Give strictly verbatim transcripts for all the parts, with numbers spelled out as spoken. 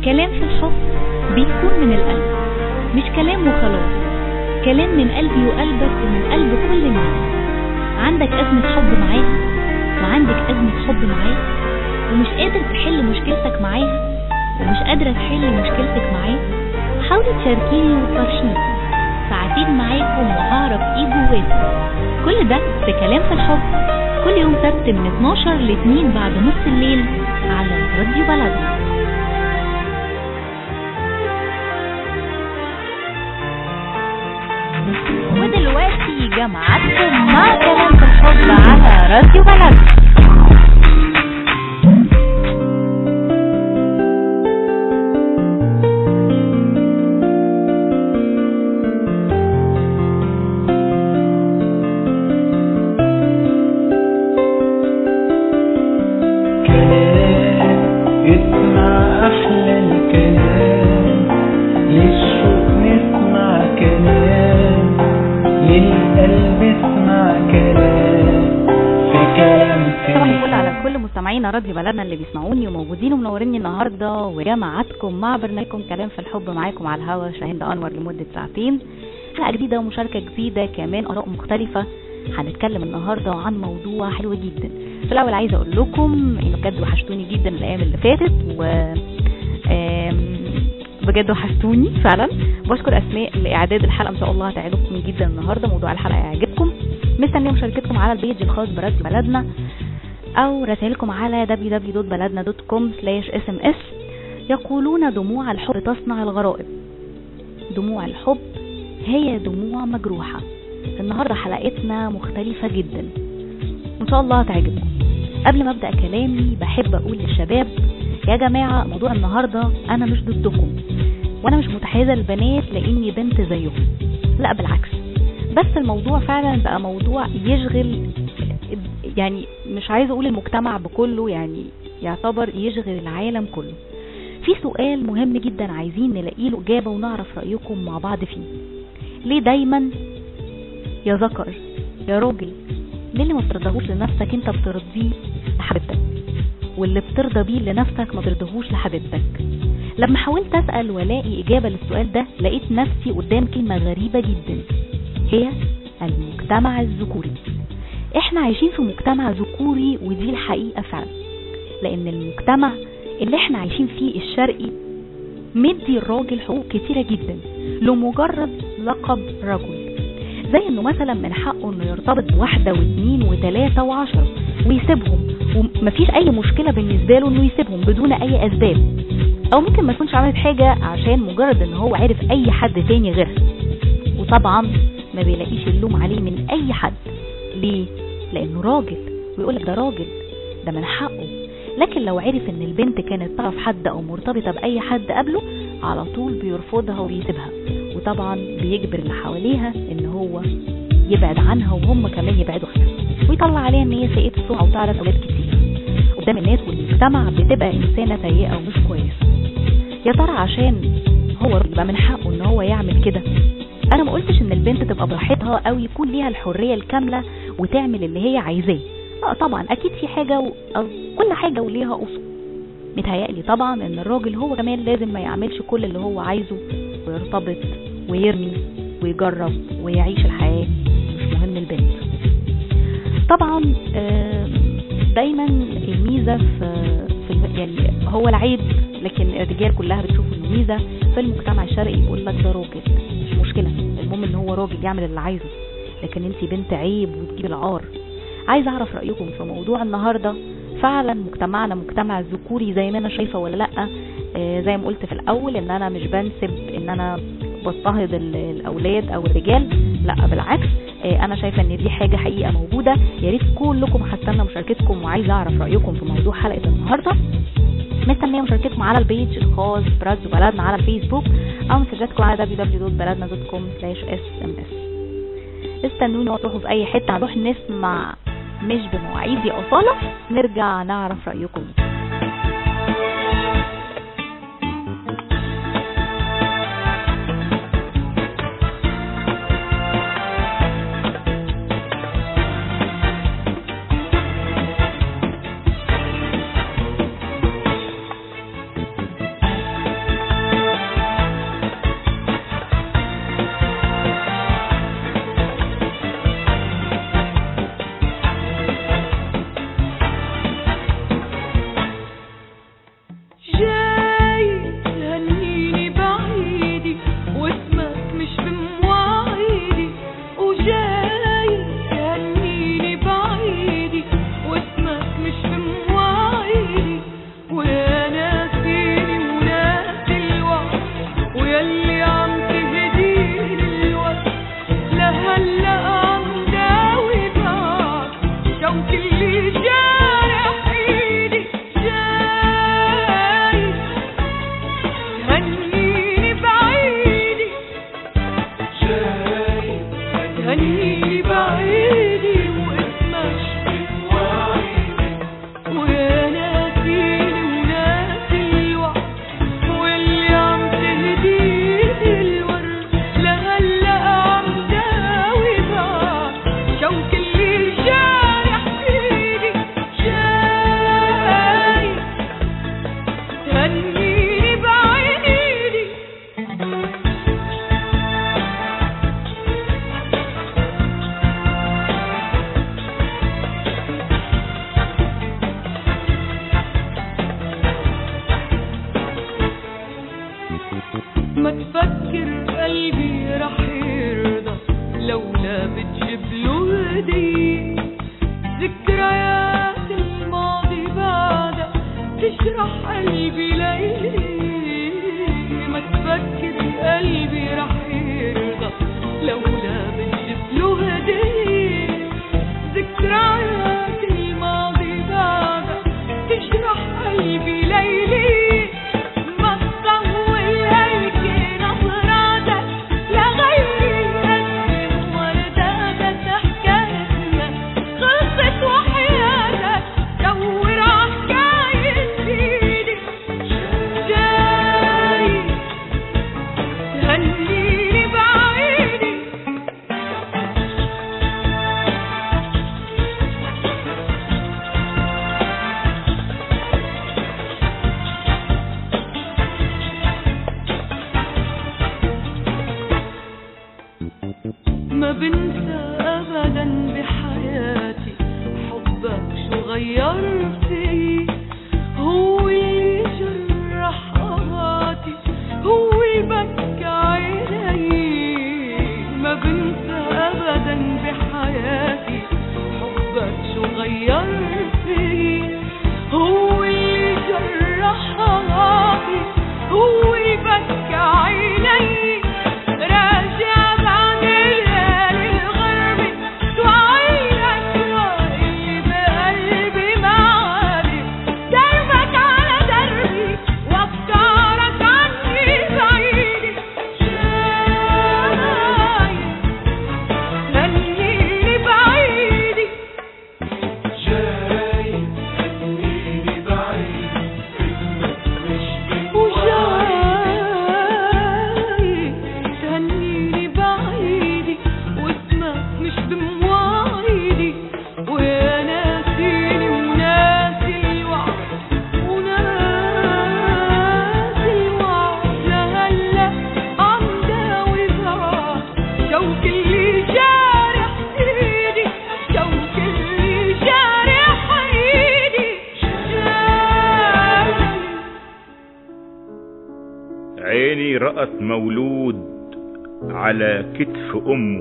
كلام في الحب بيكون من القلب، مش كلام وخلاص، كلام من قلبي وقلبك ومن قلب كل الناس. عندك أزمة حب معاها وعندك أزمة حب معاه ومش قادر تحل مشكلتك معاها ومش قادرة تحل مشكلتك معاه، حاولي تشاركيني وتفرشيني، ساعتين معاكم وهعرف ايه جواكم. كل ده في كلام في الحب، كل يوم سبت من اتناشر ل اتنين بعد نص الليل على راديو بلدنا. ودلوقتي جمعتكم مع كلام في الحب على راديو بلدنا. راديو بلدنا اللي بيسمعوني وموجودين ومنوريني النهارده وجمعتكم مع برنامجكم كلام في الحب، معاكم على الهوا شاهين انور لمده ساعتين. حلقه جديده ومشاركه جديده، كمان اراء مختلفه. هنتكلم النهارده عن موضوع حلو جدا. في الاول عايزه اقول لكم ان بجد وحشتوني جدا الايام اللي فاتت و بجد وحشتوني فعلا. بشكر اسماء لاعداد الحلقه، ان شاء الله هتعجبكم جدا النهارده، موضوع الحلقه هيعجبكم. مستنيه مشاركتكم على البيج الخاص براديو بلدنا او رسائلكم على دبليو دبليو دبليو دوت بلدنا دوت كوم سلاش اس ام اس. يقولون دموع الحب تصنع الغرائب، دموع الحب هي دموع مجروحة. النهاردة حلقتنا مختلفة جدا وان شاء الله هتعجبكم. قبل ما ابدأ كلامي بحب اقول للشباب يا جماعة، موضوع النهاردة انا مش ضدكم وانا مش متحيزة للبنات لاني بنت زيهم، لا بالعكس، بس الموضوع فعلا بقى موضوع يشغل، يعني مش عايزه اقول المجتمع بكله، يعني يعتبر يشغل العالم كله. في سؤال مهم جدا عايزين نلاقي له اجابه ونعرف رايكم مع بعض فيه. ليه دايما يا ذكر يا راجل، ليه اللي ما بترضاهوش لنفسك انت بترضيه لحبيبتك، واللي بترضى بيه لنفسك ما ترضاهوش لحبيبتك؟ لما حاولت اسال والاقي اجابه للسؤال ده لقيت نفسي قدام كلمه غريبه جدا، هي المجتمع الذكوري. احنا عايشين في مجتمع ذكوري ودي الحقيقة فعلا، لان المجتمع اللي احنا عايشين فيه الشرقي مدي الراجل حقوق كتيرة جدا لمجرد لقب رجل، زي انه مثلا من حقه انه يرتبط بواحدة واثنين وثلاثة وعشرة ويسيبهم، ومفيش اي مشكلة بالنسبة له انه يسيبهم بدون اي اسباب، او ممكن ما يكونش عملت حاجة عشان مجرد ان هو عارف اي حد تاني غيرها، وطبعا ما بيلاقيش اللوم عليه من اي حد. ليه؟ لانه راجل، ويقولك ده راجل ده من حقه. لكن لو عرف ان البنت كانت تعرف حد او مرتبطة باي حد قبله، على طول بيرفضها وبيسيبها، وطبعا بيجبر اللي حواليها ان هو يبعد عنها وهم كمان يبعدوا عنها، ويطلع عليها ان هي سيئة السمعة وتعرف اولاد كتير قدام الناس والمجتمع، بتبقى انسانة سيئة ومش كويسة. يا ترى عشان هو يبقى من حقه ان هو يعمل كده؟ انا ما قلتش ان البنت تبقى براحتها او يكون ليها الحرية الكاملة وتعمل اللي هي عايزاه، اه طبعا اكيد في حاجة و... أو كل حاجة وليها اصول. متهيألي طبعا ان الراجل هو كمان لازم ما يعملش كل اللي هو عايزه ويرتبط ويرمي ويجرب ويعيش الحياة، مش مهم البنت. طبعا دايما الميزة في, في يعني هو العيب، لكن الرجال كلها بتشوف انه ميزة في المجتمع الشرقي، يقول لك ده راجل مش مشكلة، المهم ان هو راجل يعمل اللي عايزه، لكن انتي بنت عيب وتجيب العار. عايز اعرف رأيكم في موضوع النهاردة. فعلا مجتمعنا مجتمع ذكوري زي ما انا شايفة ولا لا؟ آه زي ما قلت في الاول ان انا مش بنسب ان انا بضطهد الاولاد او الرجال، لا بالعكس، آه انا شايفة ان دي حاجة حقيقة موجودة. يا ريت كلكم هستنى مشاركتكم، وعايز اعرف رأيكم في موضوع حلقة النهاردة. مستنيه مشاركتكم على البيج الخاص براديو بلدنا على الفيسبوك، او مسجاتكم على دبليو دبليو دبليو دوت بلدنا دوت كوم سلاش اس ام اس. استنوني وتروحوا في اي حته، هنروح نسمع مش بمواعيد يا اصاله، نرجع نعرف رايكم. قلبي ليلي ما تفكر قلبي رح يرضى لولا بنجيب له هدية ذكريات الماضي بعدها تجرح قلبي ليلي ما تطول هيك نظراتك لغيري قدم ورداتك حكايتنا خلصت وحياتك دور عحكاية سيدي جاي تهنيني بعيدي ما بنسى أبدا بحياتي حبك شو غير فيي هو اللي جرح قهاتي هو اللي بكى عيني ما بنسى أبدا بحياتي حبك شو غير فيي هو اللي جرح قهاتي هو اللي بكى عيني راجع بعد الليالي الغربي توعيك اللي بقلبي معادي دربك على دربي وافكارك عني بعيدي جاي هنيني بعيدي جاي هنيني بعيد اسمك مش وجاي تهنيني بعيدي واسمك مش بمواعيدي ويا ناسيني وناسي الوعد وناسي الوعد لهلا عم داوي بعد شوك اللي جارح ايدي شوك اللي جارح ايدي جاي عيني رأت مولود على كتف أمه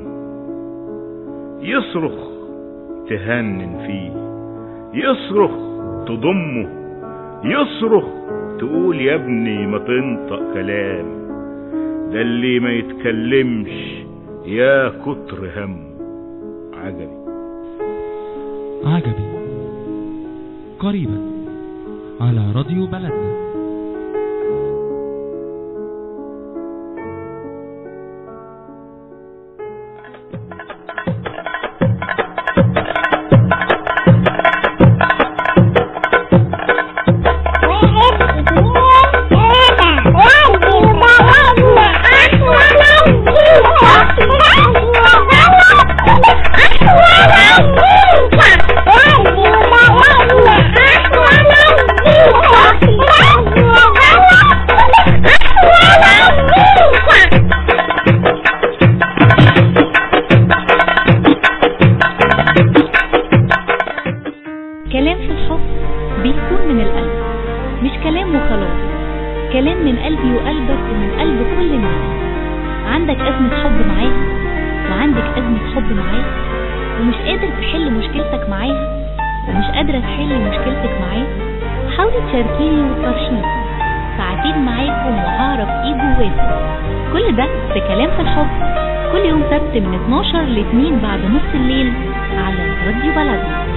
يصرخ تهنن فيه يصرخ تضمه يصرخ تقول يا ابني ما تنطق كلام ده اللي ما يتكلمش يا كتر هم عجبي عجبي قريبا على راديو بلدنا. كلام في الحب بيكون من القلب، مش كلام وخلاص، كلام من قلبي وقلبك ومن قلب كل الناس. عندك أزمة حب معاها وعندك أزمة حب معاه ومش قادر تحل مشكلتك معاها ومش قادرة تحل مشكلتك معاه، حاولي تشاركيني وتفرشيني ساعتين معاكم وهعرف ايه جواكم. كل ده في كلام في الحب كل يوم سبت من اتناشر ل اتنين بعد نص الليل على راديو بلدنا.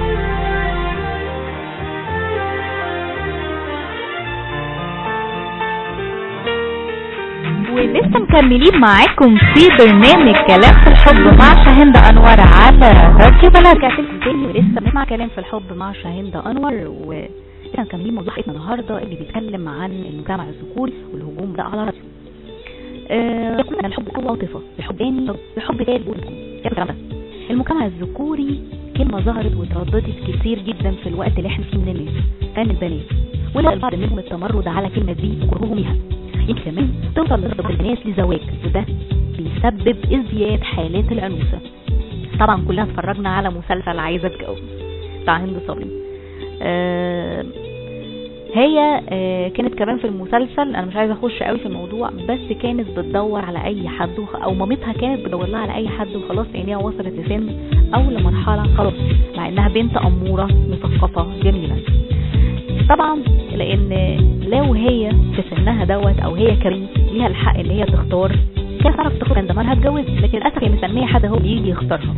ولسه مكملين معاكم في برنامج كلام في الحب مع شاهندة أنور على راديو بلدنا. ولسه بنسمع كلام في الحب مع شاهندة أنور، ولسه مكملين موضوع حلقتنا النهارده اللي بيتكلم عن المجتمع الذكوري والهجوم ده على الراديو. آه يقول ان الحب هو عاطفه، الحب تاني، الحب تالت، الكلام ده. المجتمع الذكوري كلمه ظهرت وترددت كتير جدا في الوقت اللي احنا فيه من الناس، كان البنات، ولا البعض منهم التمرد على كلمه دي وكرههم ليها، يمكن كمان توصل لرغبة الناس لزواج، وده بيسبب ازدياد حالات العنوسه. طبعا كلنا اتفرجنا على مسلسل عايزه اتجوز بتاع هند صبري. آه هي آه كانت كمان في المسلسل، انا مش عايزه اخش قوي في الموضوع، بس كانت بتدور على اي حد، او مامتها كانت بتدور لها على اي حد، وخلاص عينيها وصلت لسن او لمرحله خلاص، مع انها بنت اموره مثقفه جميله. طبعا لان لو هي في سنها دوت او هي كمان ليها الحق اللي هي تختار كان تعرف تختار كان زمانها اتجوز، لكن للاسف هي مستنيه حد هو اللي يجي يختارها.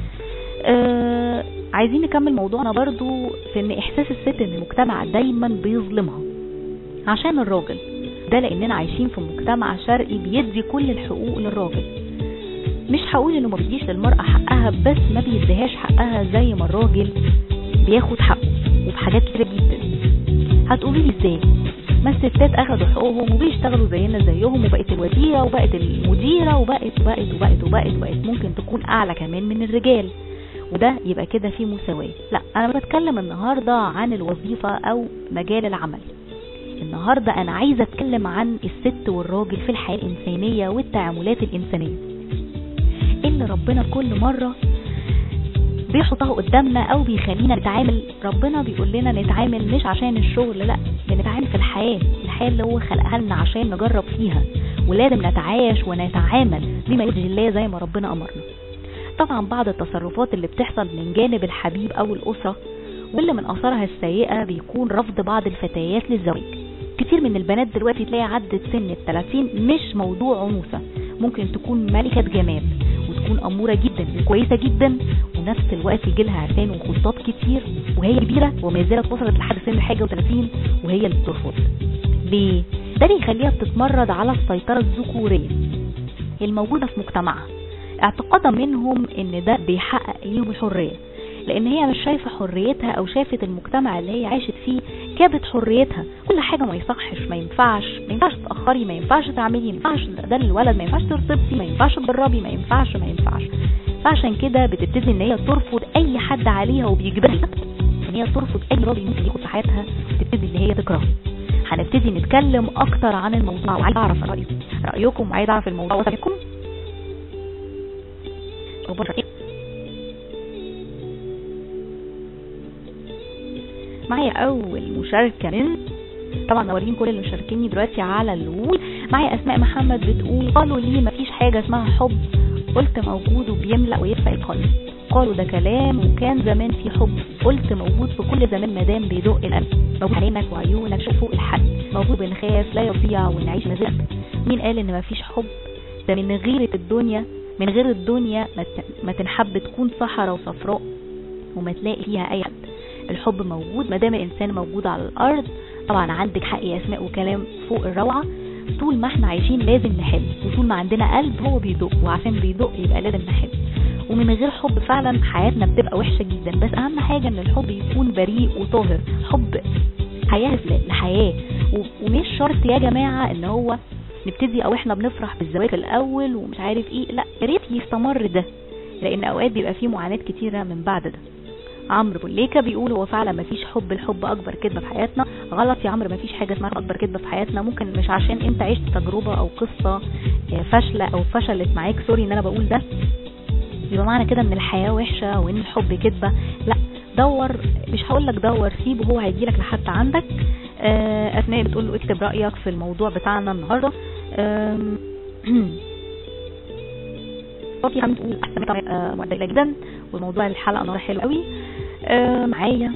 آه عايزين نكمل موضوعنا برضو في ان احساس الست ان المجتمع دايما بيظلمها عشان الراجل ده، لاننا عايشين في مجتمع شرقي بيدي كل الحقوق للراجل. مش هقول انه ما بيديش للمرأة حقها، بس ما بيديهاش حقها زي ما الراجل بياخد حقه وفي حاجات كتير جدا. هتقولي لي ازاي؟ ما الستات اخدوا حقوقهم وبيشتغلوا زينا زيهم وبقت الوزيرة وبقت المديرة وبقت وبقت وبقت وبقت وبقت ممكن تكون اعلى كمان من الرجال، وده يبقى كده فيه مساواة. لا، انا بتكلم النهاردة عن الوظيفة او مجال العمل. النهاردة انا عايزة اتكلم عن الست والراجل في الحياة الانسانية والتعاملات الانسانية اللي ربنا كل مرة بيحطها قدامنا او بيخلينا نتعامل. ربنا بيقول لنا نتعامل مش عشان الشغل، لا، بنتعامل في الحياة الحياة اللي هو خلقها لنا عشان نجرب فيها، ولازم نتعايش ونتعامل بما يرضي الله زي ما ربنا امرنا. طبعا بعض التصرفات اللي بتحصل من جانب الحبيب او الاسرة واللي من اثارها السيئة بيكون رفض بعض الفتيات للزواج. كتير من البنات دلوقتي تلاقي عدت سن الثلاثين مش موضوع عنوسة، ممكن تكون ملكة جمال وتكون أمورة جدا وكويسة جدا، ونفس الوقت يجيلها عرسان وخطاب كتير وهي كبيرة وما زالت وصلت لحد سن حاجة وثلاثين وهي اللي بترفض. ليه؟ ده بيخليها بتتمرد على السيطرة الذكورية الموجودة في مجتمعها، اعتقادا منهم ان ده بيحقق ليهم الحرية، لان هي مش شايفة حريتها او شايفة المجتمع اللي هي عايشت فيه كابت حريتها. كل حاجة ما يصحش، ما ينفعش ما ينفعش تأخري، ما ينفعش تعملي، ما ينفعش ده للولد، ما ينفعش ترتبطي، ما ينفعش تجربي، ما ينفعش ما ينفعش فعشان كده بتبتدي ان هي ترفض اي حد عليها وبيجبرها ان هي ترفض اي راجل ممكن ياخد في حياتها، وتبتدي ان هي تكرهه. هنبتدي نتكلم اكتر عن الموضوع وعايز اعرف رايكم رايكم وعايز اعرف الموضوع وصلكم. معايا اول مشاركه من طبعا نورين كل اللي مشاركيني دلوقتي على الوول. معايا اسماء محمد بتقول قالوا لي مفيش حاجه اسمها حب، قلت موجود وبيملأ ويدفع القلب. قالوا ده كلام وكان زمان في حب، قلت موجود في كل زمان مدام بيدق القلب. موجود عينك وعيونك شوفوا الحد، موجود بنخاف لا يضيع ونعيش مزاج. مين قال ان مفيش حب؟ ده من غير الدنيا من غير الدنيا ما تنحب تكون صحراء وصفراء وما تلاقي فيها اي حد. الحب موجود ما دام الانسان موجود على الارض. طبعا عندك حق يا اسماء وكلام فوق الروعه. طول ما احنا عايشين لازم نحب، وطول ما عندنا قلب هو بيدق، وعشان بيدق يبقى لازم نحب. ومن غير حب فعلا حياتنا بتبقى وحشه جدا، بس اهم حاجه ان الحب يكون بريء وطاهر، حب هيهز للحياه. ومش شرط يا جماعه ان هو نبتدي او احنا بنفرح بالزواج الاول ومش عارف ايه، لا، يا ريت يستمر ده، لان اوقات بيبقى فيه معاناه كتيره من بعد ده. عمرو بوليكا بيقول هو فعلا مفيش حب، الحب اكبر كذبه في حياتنا. غلط يا عمرو، مفيش حاجه اسمها اكبر كذبه في حياتنا. ممكن مش عشان انت عشت تجربه او قصه فاشله او فشلت معاك، سوري ان انا بقول ده، يبقى معنى كده ان الحياه وحشه وان الحب كذبه. لا، دور، مش هقول لك دور، سيبه هو هيجيلك لحد عندك. اسماء بتقول له اكتب رايك في الموضوع بتاعنا النهارده. صوتي بتقول احسن معدله جدا والموضوع الحلقه نار حلو قوي. آه معايا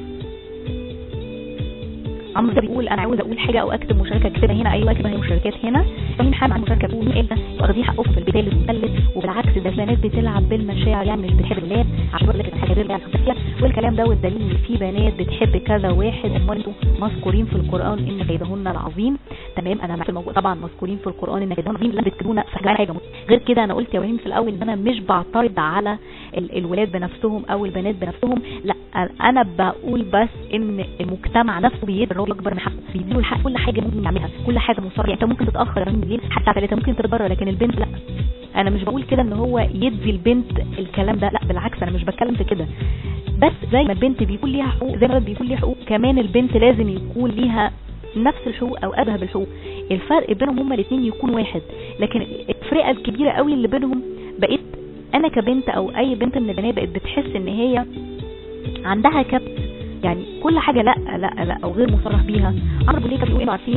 عمرو بيقول انا عاوز اقول حاجه او اكتب مشاركه كده هنا. ايوه اكتب هي مشاركات هنا. مين حابب عن مشاركه تقول مين انت واخدين حقكم في البدايه المثلث، وبالعكس ده البنات بتلعب بالمشاعر، يعني مش بتحب الولاد عشان يقول لك حاجه غير يعني والكلام ده، والدليل ان في بنات بتحب كذا واحد. امال انتوا مذكورين في القران ان كيدهن العظيم. تمام، انا معاك الموضوع طبعا مذكورين في القران ان كيدهن العظيم، لا بتكتبونا في حاجه غير كده. انا قلت يا ابراهيم في الاول ان انا مش بعترض على ال الولاد بنفسهم او البنات بنفسهم، لا، انا بقول بس ان المجتمع نفسه بيدي الراجل اكبر من حقه، بيديله الحق كل حاجه ممكن يعملها، كل حاجه مصر. يعني انت ممكن تتاخر بالليل حتى ثلاثة، ممكن تتبرر، لكن البنت لا. انا مش بقول كده ان هو يدي البنت الكلام ده، لا بالعكس، انا مش بتكلم في كده. بس زي ما البنت بيكون ليها حقوق، زي ما الولد بيكون ليه حقوق، كمان البنت لازم يكون ليها نفس الحقوق او ابهى بالحقوق. الفرق بينهم هما الاثنين يكون واحد، لكن الفرقه الكبيره قوي اللي بينهم بقيت انا كبنت او اي بنت من البنات بقت بتحس ان هي عندها كبت، يعني كل حاجه لا لا لا او غير مصرح بيها. عمرو بوليكا بيقول عارفين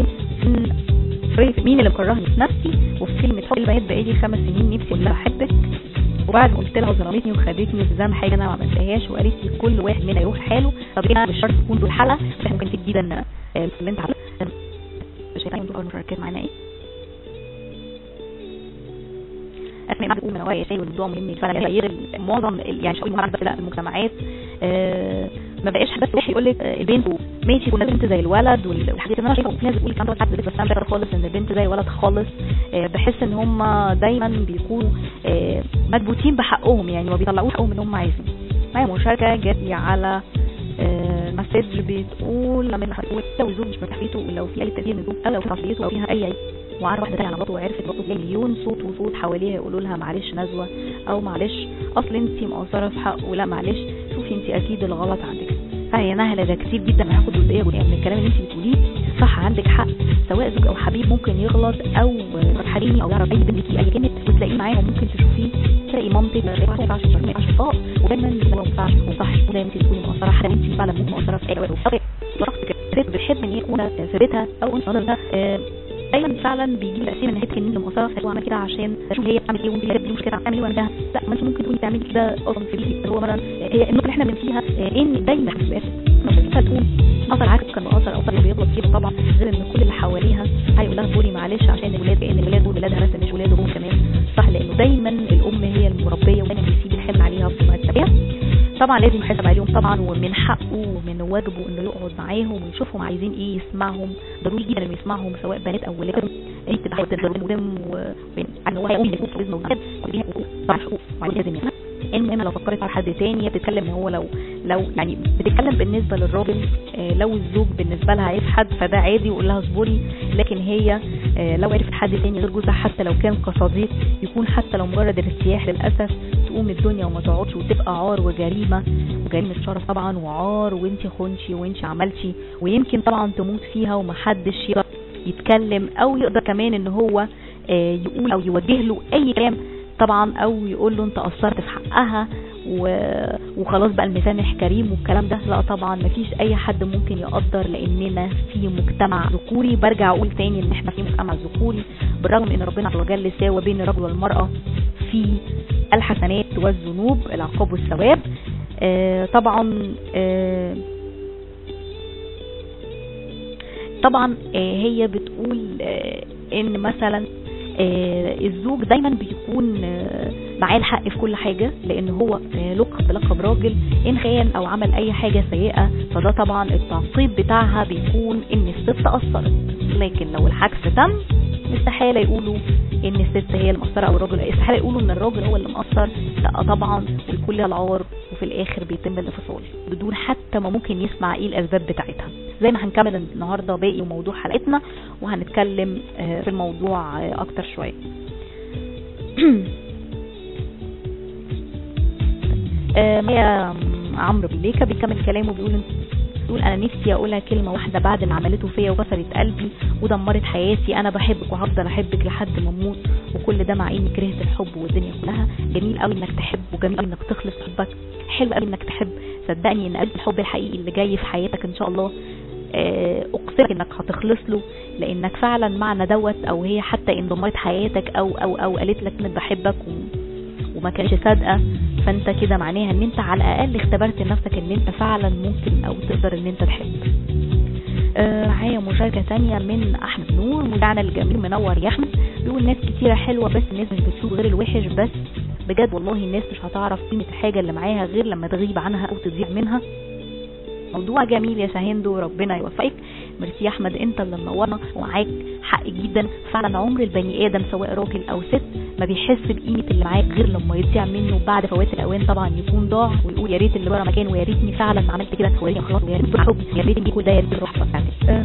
مين اللي مكرهني في نفسي، وفي كلمه حب البنات بقالي خمس سنين نفسي اقول لها احبك. وبعد ما قلت لها وظلمتني وخدتني بذنب حاجه انا ما عملتهاش وقالت لي كل واحد منا يروح حاله. طب ايه مش شرط تكون دول الحلقه، احنا ممكن تجي جدا اللي انت شايفين دول المشاركات معانا ايه. اسماء بتقول من نوايا شيء والموضوع مهم فعلا غير معظم يعني مش هقول مهارات بس لا المجتمعات آه ما بقاش بس واحد يقول لك البنت ماشي كل بنت زي الولد والحاجات اللي انا شايفه في ناس بتقول الكلام ده حد بس انا خالص ان البنت زي الولد خالص. آه بحس ان هم دايما بيكونوا آه مكبوتين بحقهم يعني ما بيطلعوش حقهم ان هم عايزين. معايا مشاركه جات لي على آه مسج بتقول لما هتقول لو الزوج مش مرتاح فيته ولو في اي تأثير من الزوج او لو في عصبيته او فيها اي عيب وعارف واحده ثانيه على مراته وعرفت مراته تلاقي مليون صوت وصوت حواليها يقولوا لها معلش نزوه او معلش اصل انت مقصره في حقه لا معلش شوفي انت اكيد الغلط عندك. فهي نهله ده كتير جدا هاخد جزئيه جزئيه من الكلام اللي انت بتقوليه صح عندك حق. سواء زوج او حبيب ممكن يغلط او حريمي او يعرف اي بنت ليكي اي كلمه وتلاقيه معاه وممكن تشوفيه تلاقي مامتك ما ينفعش ما ينفعش فوق ودايما ما ينفعش وصح ولا انت تكوني مقصره حتى انت فعلا ممكن مقصره في اي وقت. شخص بتحب ان هي تكون في بيتها او انت دايما فعلا بيجي تاثير من حته ان انت مقصره في عمل كده عشان اشوف هي بتعمل ايه وانت مش كده بتعمل ايه وانا ده لا ما انت ممكن تكوني تعملي كده اصلا في بيتك هو مثلا هي النقطه اللي احنا بنفيها ان دايما تكون اثر عكس كان مقصر او اثر بيغلط فيه طبعا غير ان كل اللي حواليها هيقول لها قولي معلش عشان الولاد لان الولاد دول ولادها بس مش ولاده هم كمان صح لانه دايما الام هي المربيه ودايما بيسيب الحمل عليها في التربيه. طبعا لازم يحاسب عليهم طبعا ومن حقه ومن واجبه انه يقعد معاهم ويشوفهم عايزين ايه يسمعهم ضروري جدا انه يسمعهم سواء بنات او ولاد انت تبقى تدرب مدام وان هو هيقوم يكون باذن الله كلها طبعا حقوق وعليه لازم يفهم. المهم لو فكرت على حد تاني بتتكلم ان هو لو لو يعني بتتكلم بالنسبه للراجل آه لو الزوج بالنسبه لها عارف حد فده عادي ويقول لها اصبري لكن هي آه لو عرفت حد تاني غير جوزها حتى لو كان كصديق يكون حتى لو مجرد ارتياح للاسف تقوم الدنيا وما تقعدش وتبقى عار وجريمه وجريمه شرف طبعا وعار وانت خنشي وانت عملتي ويمكن طبعا تموت فيها ومحدش يقدر يتكلم او يقدر كمان ان هو آه يقول او يوجه له اي كلام طبعا او يقول له انت قصرت في حقها وخلاص بقى المسامح كريم والكلام ده لا طبعا مفيش اي حد ممكن يقدر لاننا في مجتمع ذكوري. برجع اقول تاني ان احنا في مجتمع ذكوري بالرغم ان ربنا عز وجل ساوى بين الرجل والمرأة في الحسنات والذنوب العقاب والثواب. آه طبعا آه طبعا آه هي بتقول آه ان مثلا آه الزوج دايما بيكون آه معاه الحق في كل حاجة لان هو آه لقب بلقب راجل ان خان او عمل اي حاجة سيئة فده طبعا التعقيب بتاعها بيكون ان الست قصرت. لكن لو العكس تم استحالة يقولوا ان الست هي المقصرة او الراجل استحالة يقولوا ان الراجل هو اللي مقصر لا طبعا والكل العار وفي الاخر بيتم الانفصال بدون حتى ما ممكن يسمع ايه الاسباب بتاعتها. زي ما هنكمل النهاردة باقي موضوع حلقتنا وهنتكلم في الموضوع اكتر شوية. يا عمرو بليكا بيكمل كلامه بيقول بيقول انا نفسي اقولها كلمه واحده بعد اللي عملته فيا وكسرت قلبي ودمرت حياتي. انا بحبك وهفضل احبك لحد ما اموت وكل ده مع اني كرهت الحب والدنيا كلها. جميل قوي انك تحب وجميل انك تخلص حبك حلو قوي انك تحب. صدقني ان قلب الحب الحقيقي اللي جاي في حياتك ان شاء الله اقسمك انك هتخلص له لانك فعلا معنى دوت او هي حتى ان دمرت حياتك او او او قالت لك انك بحبك وما كانش صادقه فانت كده معناها ان انت على الاقل اختبرت نفسك ان انت فعلا ممكن او تقدر ان انت تحب. معايا آه مشاركه ثانيه من احمد نور مدعنا الجميل منور يا احمد بيقول ناس كتيره حلوه بس الناس مش بتشوف غير الوحش بس بجد والله الناس مش هتعرف قيمه الحاجه اللي معاها غير لما تغيب عنها او تضيع منها. موضوع جميل يا شاهندو ربنا يوفقك. ميرسي يا احمد انت اللي منورنا ومعاك حق جدا فعلا. عمر البني ادم سواء راجل او ست ما بيحس بقيمه اللي معاك غير لما يضيع منه بعد فوات الاوان طبعا يكون ضاع ويقول يا ريت اللي ورا مكان ويا ريتني فعلا ما عملت كده ويا ريت خلاص ويا ريت حب يا ريت كل ده يا ريت الروح بتاعتي.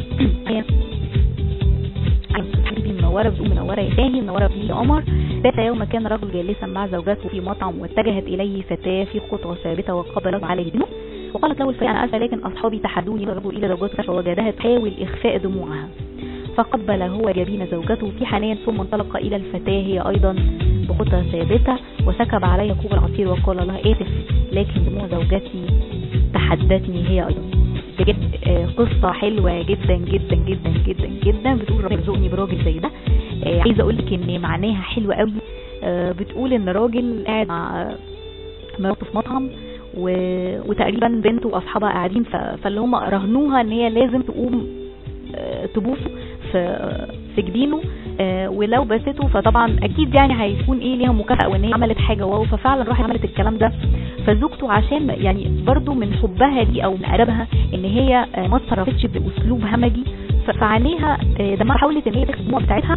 حبيبي منوره بتقول منوره يا تاني منوره بيه عمر. بات يوم كان رجل جالسا مع زوجته في مطعم واتجهت اليه فتاه في خطوه ثابته وقبلت عليه دموع وقالت له الفتاة أنا آسفة لكن أصحابي تحدوني الرجل إلى زوجتها فوجدها تحاول إخفاء دموعها فقبل هو جبين زوجته في حنان ثم انطلق إلى الفتاة هي أيضا بخطوة ثابتة وسكب عليها كوب العصير وقال لها آسف لكن دموع زوجتي تحدتني هي أيضا. بجد قصة حلوة جدا جدا جدا جدا جدا. بتقول ربنا يرزقني براجل زي ده. عايزة أقول لك إن معناها حلوة قوي آه بتقول ان راجل قاعد مع مراته في مطعم و... وتقريبا بنته واصحابها قاعدين، ف... فاللي هم رهنوها ان هي لازم تقوم آه تبوسه في في جبينه، آه ولو بسته فطبعا اكيد يعني هيكون ايه ليها مكافأة وان هي عملت حاجة واو. ففعلا راحت عملت الكلام ده. فزوجته عشان يعني برضو من حبها دي او من ادبها ان هي آه ما اتصرفتش باسلوب همجي، فعليها آه لما حاولت ان هي تاخد الدموع بتاعتها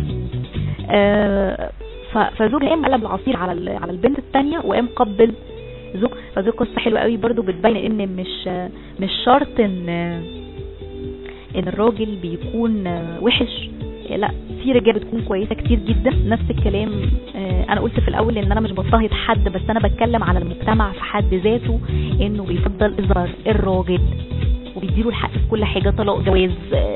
آه فزوجها قام قلب العصير على على البنت الثانيه وقام قبل زوج. فدي قصه حلوه قوي برضو بتبين ان مش مش شرط ان ان الراجل بيكون وحش، لا في رجال بتكون كويسه كتير جدا. نفس الكلام انا قلت في الاول ان انا مش بضطهد حد، بس انا بتكلم على المجتمع في حد ذاته انه بيفضل اظهار الراجل وبيديله الحق في كل حاجه، طلاق، جواز،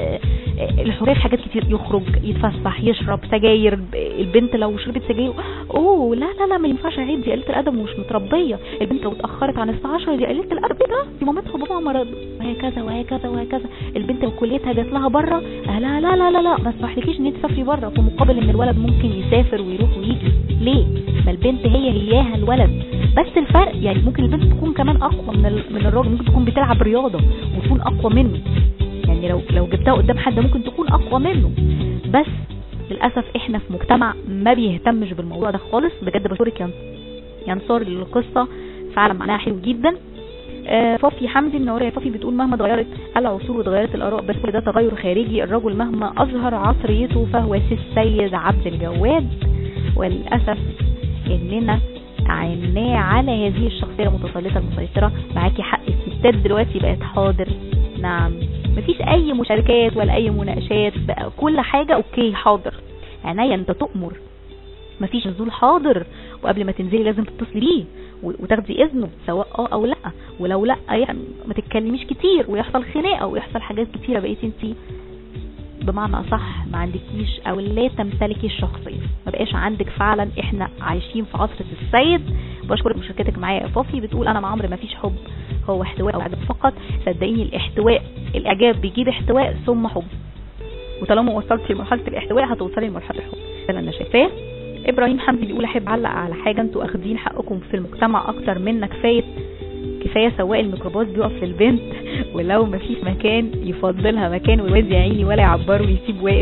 الحريه في حاجات كتير، يخرج يتفسح يشرب سجاير. البنت لو شربت سجاير اوه لا لا لا ما ينفعش، عيب، دي قلة الادب ومش متربيه. البنت لو اتاخرت عن الساعه عشرة دي قلة الادب، ايه ده، دي مامتها وباباها مرض، وهكذا وهكذا وهكذا. البنت لو كليتها جات لها بره اهلها لا لا لا لا ما اسمحلكيش ان انت تسافري بره، في مقابل ان الولد ممكن يسافر ويروح ويجي. ليه؟ ما البنت هي هياها الولد، بس الفرق يعني ممكن البنت تكون كمان اقوى من من الراجل، ممكن تكون بتلعب رياضه وتكون اقوى منه، يعني لو لو جبتها قدام حد ممكن تكون اقوى منه. بس للاسف احنا في مجتمع ما بيهتمش بالموضوع ده خالص. بجد بشكرك يا انصار للقصه، فعلا معناها حلو جدا. آه فافي حمدي منوره يا فافي بتقول مهما اتغيرت العصور واتغيرت الاراء بس كل ده تغير خارجي، الرجل مهما اظهر عصريته فهو السيد عبد الجواد. وللاسف اننا عيناه على هذه الشخصيه المتسلطه المسيطره. معاكي حق، الستات دلوقتي بقت حاضر، نعم، مفيش اي مشاركات ولا اي مناقشات، بقى كل حاجه اوكي حاضر، عينيا انت تؤمر، مفيش نزول حاضر، وقبل ما تنزلي لازم تتصلي بيه وتاخدي اذنه سواء اه او لا، ولو لا يعني ما تتكلميش كتير ويحصل خناقه ويحصل حاجات كتيره، بقيتي انت بمعنى اصح ما عندكيش او لا تمتلكي الشخصيه، ما بقاش عندك فعلا. احنا عايشين في عصر السيد. بشكرك مشاركتك معايا يا فافي. بتقول انا مع عمرو ما فيش حب، هو احتواء او اعجاب فقط. صدقيني الاحتواء الاعجاب بيجيب احتواء ثم حب، وطالما وصلتي لمرحله الاحتواء هتوصلي لمرحله الحب. ده اللي انا شايفاه. ابراهيم حمدي بيقول احب اعلق على حاجه، انتوا اخدين حقكم في المجتمع اكتر منا، كفايه كفايه سواق الميكروباص بيقف للبنت ولو ما فيش مكان يفضلها مكان ويوازي عيني ولا يعبره ويسيب واقف.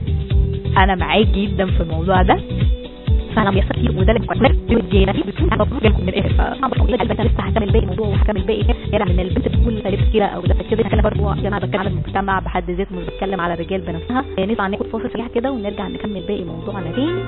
انا معاك جدا في الموضوع ده، فانا بيحصل كتير، وده اللي بيكون بيجينا فيه بتكون المفروض جالكم من الاخر. فانا بقول لك انا لسه هكمل باقي الموضوع وهكمل باقي يعني من البنت بتقول لبس كده او لبس كده. انا برضه انا بتكلم على المجتمع بحد ذاته، مش بتكلم على الرجال بنفسها. نطلع ناخد فاصل سريع كده ونرجع نكمل باقي موضوعنا تاني.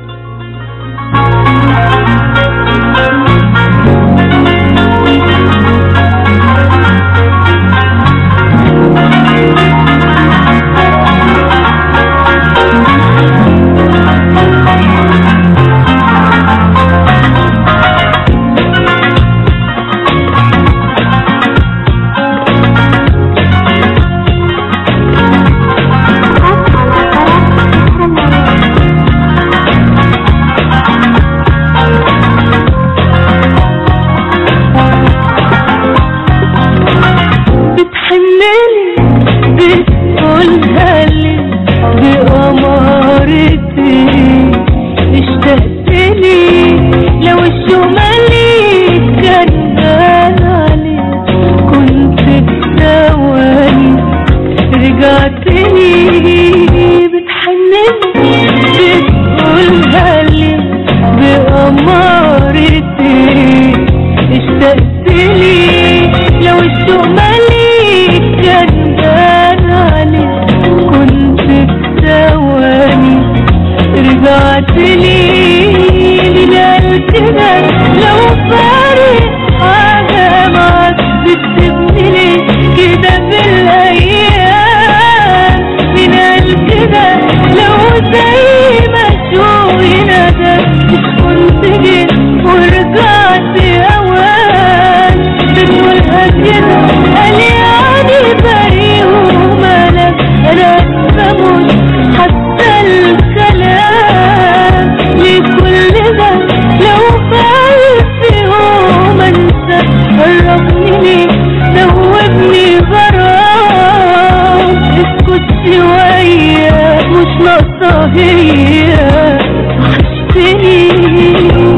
هي وحشتني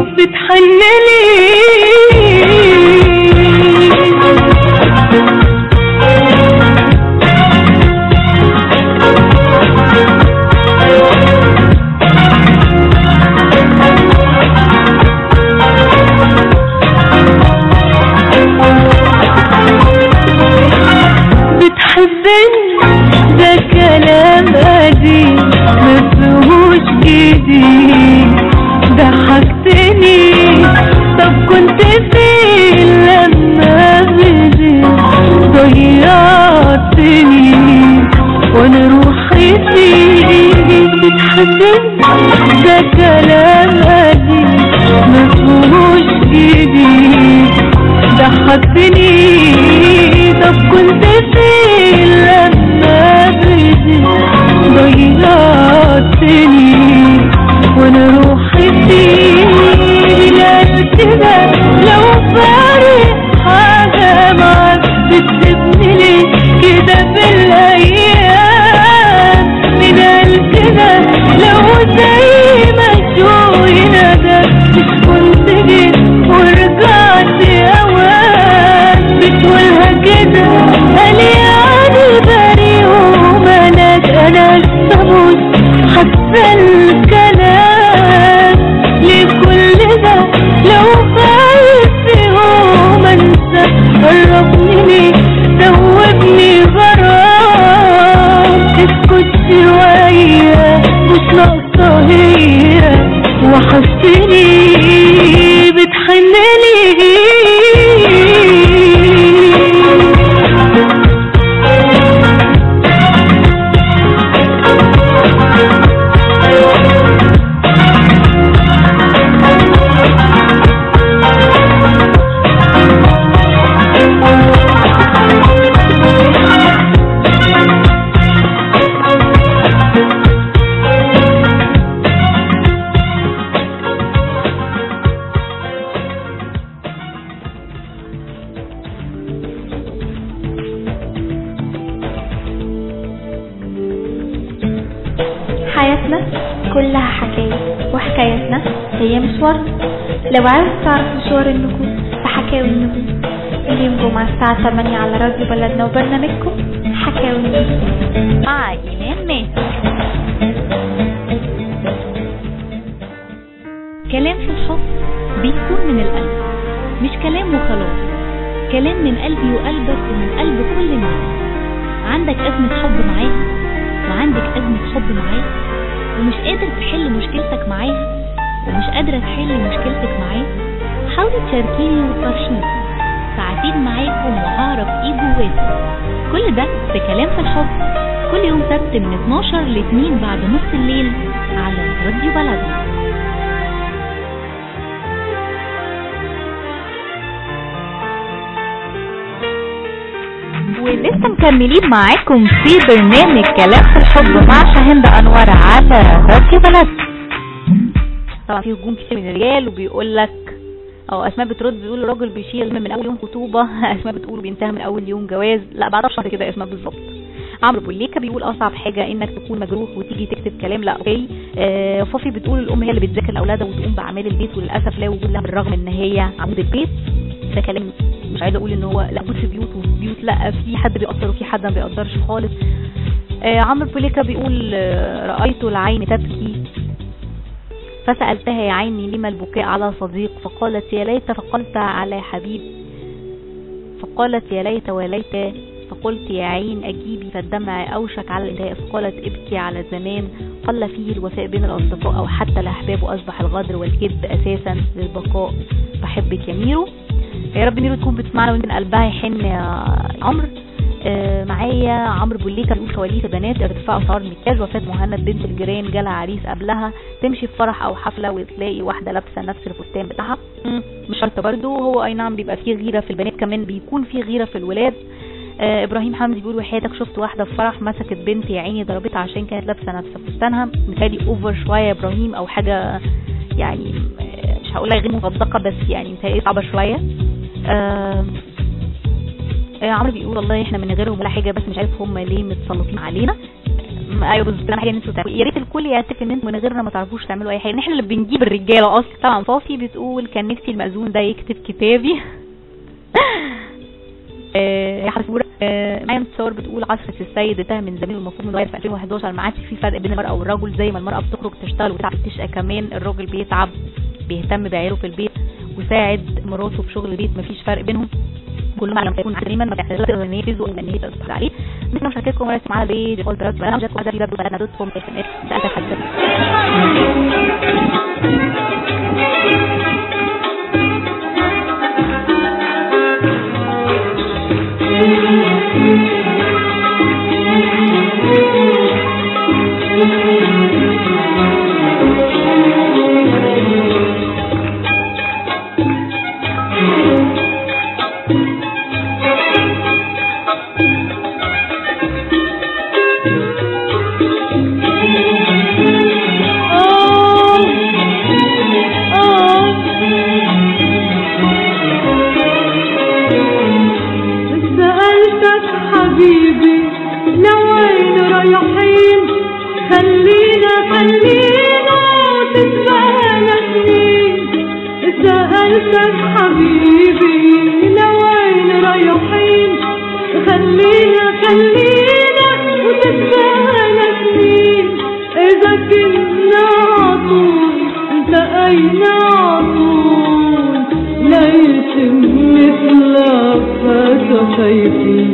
ايدي ضحكتني. طب كنت فين لما بدي ضيعتني وانا روحي فيك بتحسن؟ ده كلام قديم مفهوش ايدي ضحكتني. طب كنت فين لما بدي ضيعتني وانا روحي فيك؟ لا كده لو فارق حاجة معاك بتسيبني ليه كده في الأيام؟ من قال كده لو زي ما شوي ندى مش كنت جيت ورجعت أوان؟ بتقولها كده قالي يعني بريء ومناك أنا الصبوت حاسة الكلام. ليه كل ده لو خايف فيهم انسى؟ قربني ليه دوبني غرام؟ اسكت شوية مش ناقصة هي وحسني بتحنلي. حياتنا كلها حكاية وحكايتنا هي مشوار. لو عاوز تعرف مشوار النجوم فحكاوي النجوم اليوم جمعة الساعة ثمانية على راديو بلدنا وبرنامجكم حكاوي النجوم مع إيمان ماهر. كلام في الحب بيكون من القلب، مش كلام وخلاص، كلام من قلبي وقلبك ومن قلب كل الناس. عندك أزمة حب معاها وعندك أزمة حب معاه ومش قادر تحل مشكلتك معاها ومش قادرة تحل مشكلتك معاه، حاولي تشاركيني وتفرحيني. ساعتين معاكم وهعرف ايه جواكم. كل ده في كلام في الحب كل يوم سبت من اتناشر ل اتنين بعد نص الليل على راديو بلدنا. ولسه مكملين معاكم في برنامج كلام في الحب مع شاهند انور على راديو بلدنا. طبعا في هجوم كتير من الرجال وبيقول لك او اسماء بترد بيقول الراجل بيشيل من اول يوم خطوبه، اسماء بتقول بينتهي من اول يوم جواز. لا بعد شهر كده اسماء بالظبط. عمرو بوليكا بيقول اصعب حاجه انك تكون مجروح وتيجي تكتب كلام. لا اوكي. آه فافي بتقول الام هي اللي بتذاكر لاولادها وتقوم باعمال البيت وللاسف لا وجود لها بالرغم ان هي عمود البيت. ده كلام مش عايزه اقول ان هو لا موجود في بيوت وفي بيوت لا في حد بيقدر وفي حد ما بيقدرش خالص. آه عمرو بوليكا بيقول آه رايت العين تبكي فسألتها يا عيني لما البكاء على صديق فقالت يا ليت فقلت على حبيب فقالت يا ليت وليت فقلت يا عين أجيبي فالدمع أوشك على الانتهاء فقالت ابكي على زمان قل فيه الوفاء بين الأصدقاء أو حتى الأحباب وأصبح الغدر والكذب أساسا للبقاء. بحبك يا ميرو. يا رب ميرو تكون بتسمعنا ومن قلبها يحن يا عمرو. آه معايا عمرو بوليكا بيقول كواليس بنات ارتفاع اسعار المكياج وفاه مهند بنت الجيران جالها عريس قبلها تمشي في فرح او حفله وتلاقي واحده لابسه نفس الفستان بتاعها. مش شرط برضو هو اي نعم بيبقى فيه غيره في البنات كمان بيكون فيه غيره في الولاد. آه ابراهيم حمدي بيقول وحياتك شفت واحده في فرح مسكت بنت يا عيني ضربتها عشان كانت لابسه نفس فستانها. مثالي اوفر شويه يا ابراهيم او حاجه يعني مش هقول غير مصدقه بس يعني مثالي صعبه شويه. آه عمرو بيقول والله احنا من غيرهم ولا حاجه بس مش عارف هم ليه متسلطين علينا. ايوه بالظبط انا حاجه ان انتوا يا ريت الكل يعترف ان انتوا من غيرنا ما تعرفوش تعملوا اي حاجه. احنا اللي بنجيب الرجاله اصلا. طبعا صافي بتقول كان نفسي المأذون ده يكتب كتابي. يا حسوره معايا انتصار بتقول عصرة السيد انتهى من زمان والمفروض نغير في ألفين وحداشر. ما عادش في فرق بين المرأة والرجل زي ما المرأة بتخرج تشتغل وتعب تشقى كمان الراجل بيتعب بيهتم بعياله في البيت وساعد مراته في شغل البيت. مفيش فرق بينهم كل ما لما يكون دايما ما بيحتاجش ان هي تزق ان هي تصبر عليه. مثل ما شاركتكم ورقه معانا البيت قلت رد بقى جت واحده في بلدنا دوت كوم اس ام اس ده حاجه سألتك حبيبي لوين رايحين خلينا خلينا وتتبانا سنين إذا كنا عطول التقينا عطول ليش مثل فتى خايفين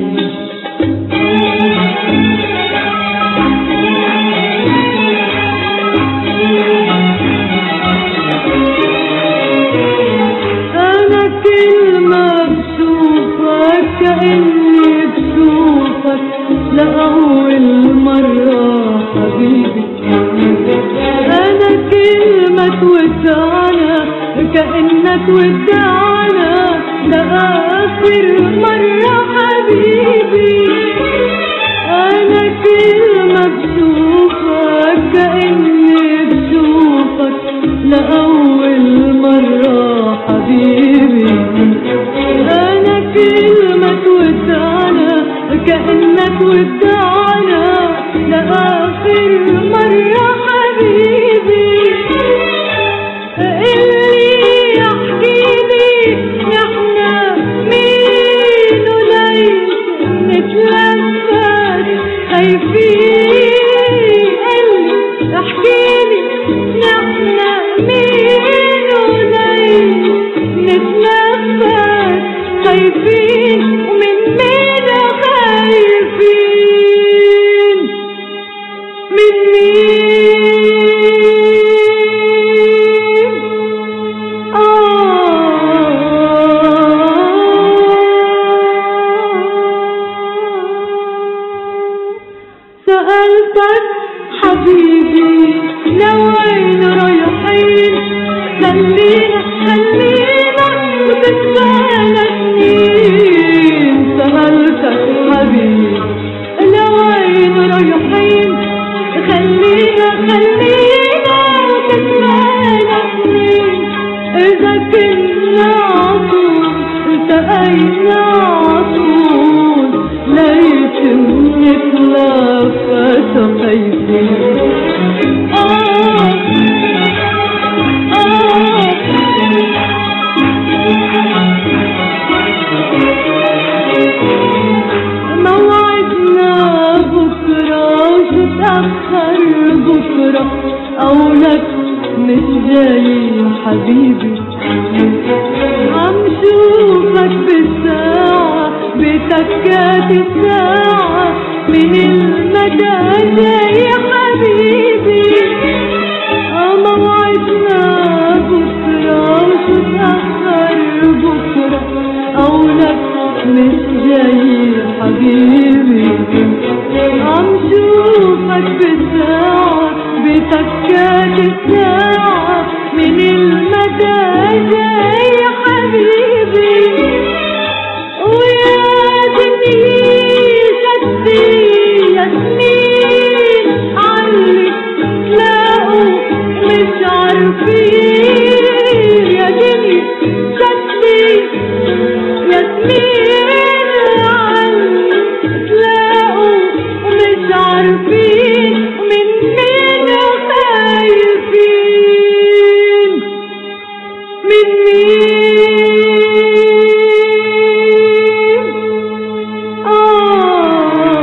كأني بشوفك لأول مرة حبيبي أنا كلمة ودعنا كأنك ودعنا لآخر مرة حبيبي أنا كلمة بشوفك كأني بشوفك لأول مرة حبيبي أنا كلمة ودعنا كأنك ودعنا لآخر مرة حبيبي اللي يحكيلي نحنا مين وليش نتلفت خايفين اللي يحكيلي نحنا مين وليش نتلفت خايفين ومن مين خايفين من مين آه سألتك حبيبي لوين رايحين خلينا خلينا وتتبانا سنين سألتك حبيبي لوين رايحين خلينا خلينا وتتبانا سنين إذا كنا عطول التقينا عطول ليش نتلفت خايفين آه آه موعدنا بكرة تتأخر بكرة أو لك مش جاي حبيبي عم شوفك بالساعة بتكات الساعة من المدى جاي حبيبي موعدنا بكرة تتأخر بكرة أو لك مش جاي حبيبي عم شوفك بالساعة بتكات الساعة من المدى جاي حبيبي ويا دنيا شدي ياسمين علي تلاقوا مش عارفين يا دنيا شدي ياسمين علي تلاقوا مش عارفين من مين خايفين من مين آه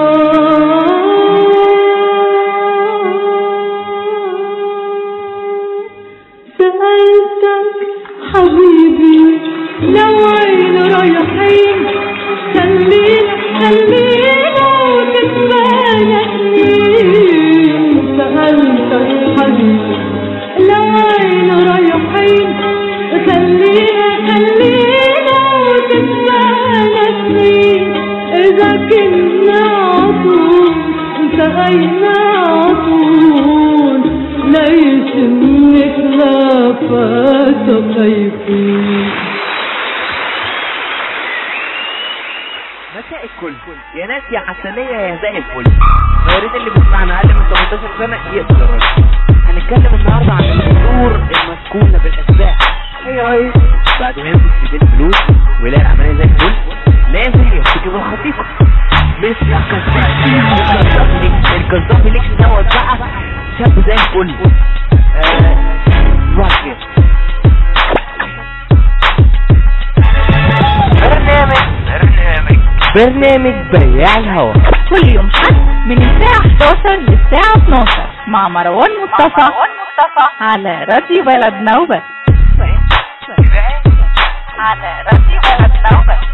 سألتك حبيبي لوين رايحين خلينا خلينا وتتبانا سنين سألتك حبيبي لوين رايحين خلينا خلينا وتتبانا سنين إذا كنا عطول التقينا عطول الفات خايفين. مساء الكل يا ناس يا حسنية يا زي الفل. يا ريت اللي بيسمعنا أقل من ثمانية عشر سنة يقدر الرجل. هنتكلم النهاردة عن الأمور المسكونة بالأسباب. يا ريس بعد ما يمسك في بيت فلوس ويلاقي العملية زي الفل لازم يفتكر بالخطيفة. مش الكذاب الكذاب ليكش دوت بقى شاب زي الفل. ااا راكب برنامج برنامج برنامج بياع الهوا كل يوم حد من الساعة حداشر للساعة اتناشر مع مروان مصطفى على راديو بلدنا وبس. على راديو بلدنا وبس.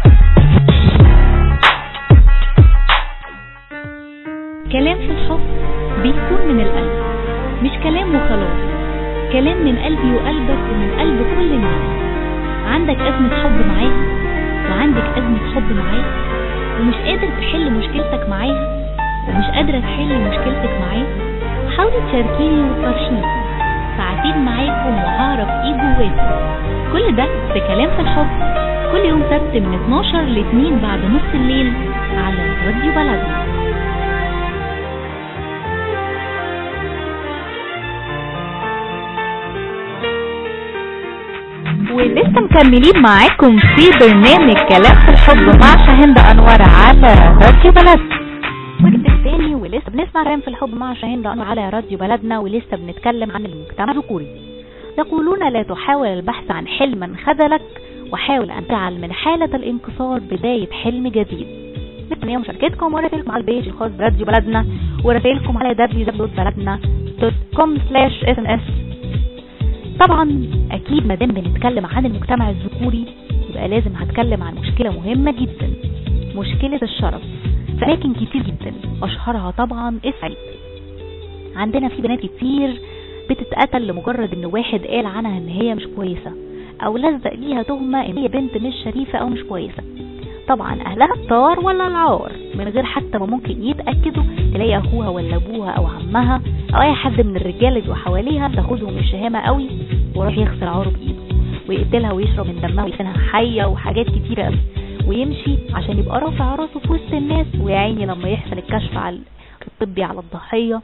كلام في الحب بيكون من القلب، مش كلام وخلاص، كلام من قلبي وقلبك ومن قلب كل الناس. عندك أزمة حب معاها وعندك أزمة حب معاك ومش قادر تحل مشكلتك معاها ومش قادرة تحل مشكلتك معاه، حاولي تشاركيني وتفرشيني ساعتين معاكم وهعرف ايه جواكم. كل ده في كلام في الحب كل يوم سبت من اتناشر ل اتنين بعد نص الليل على راديو بلدنا. ولسه مكملين معاكم في برنامج كلام في الحب مع شاهين انور على راديو بلدنا. ورجعت تاني ولسه بنسمع كلام في الحب مع شاهين انور على راديو بلدنا، ولسه بنتكلم عن المجتمع الذكوري. يقولون لا تحاول البحث عن حلم خذلك وحاول ان تجعل من حالة الانكسار بداية حلم جديد. مستنيه مشاركتكم ورسائلكم على البيج الخاص براديو بلدنا ورسائلكم على دبليو دبليو دوت بلدنا دوت كوم سلاش اس ام اس. طبعا اكيد ما دام بنتكلم عن المجتمع الذكوري يبقى لازم هتكلم عن مشكلة مهمة جدا، مشكلة الشرف في اماكن كتير جدا، اشهرها طبعا الصعيد. عندنا في بنات كتير بتتقتل لمجرد ان واحد قال عنها ان هي مش كويسة او لزق ليها تهمة ان هي بنت مش شريفة او مش كويسة. طبعا اهلها الطار ولا العار من غير حتى ما ممكن يتأكدوا، تلاقي اخوها ولا ابوها او عمها او اي حد من الرجال اللي حواليها تاخدهم الشهامة قوي وراح يغسل عاره بايده ويقتلها ويشرب من دمها ويسنها حية وحاجات كتيرة قوي ويمشي عشان يبقى رافع راسه في وسط الناس. ويعيني لما يحصل الكشف على الطبي على الضحية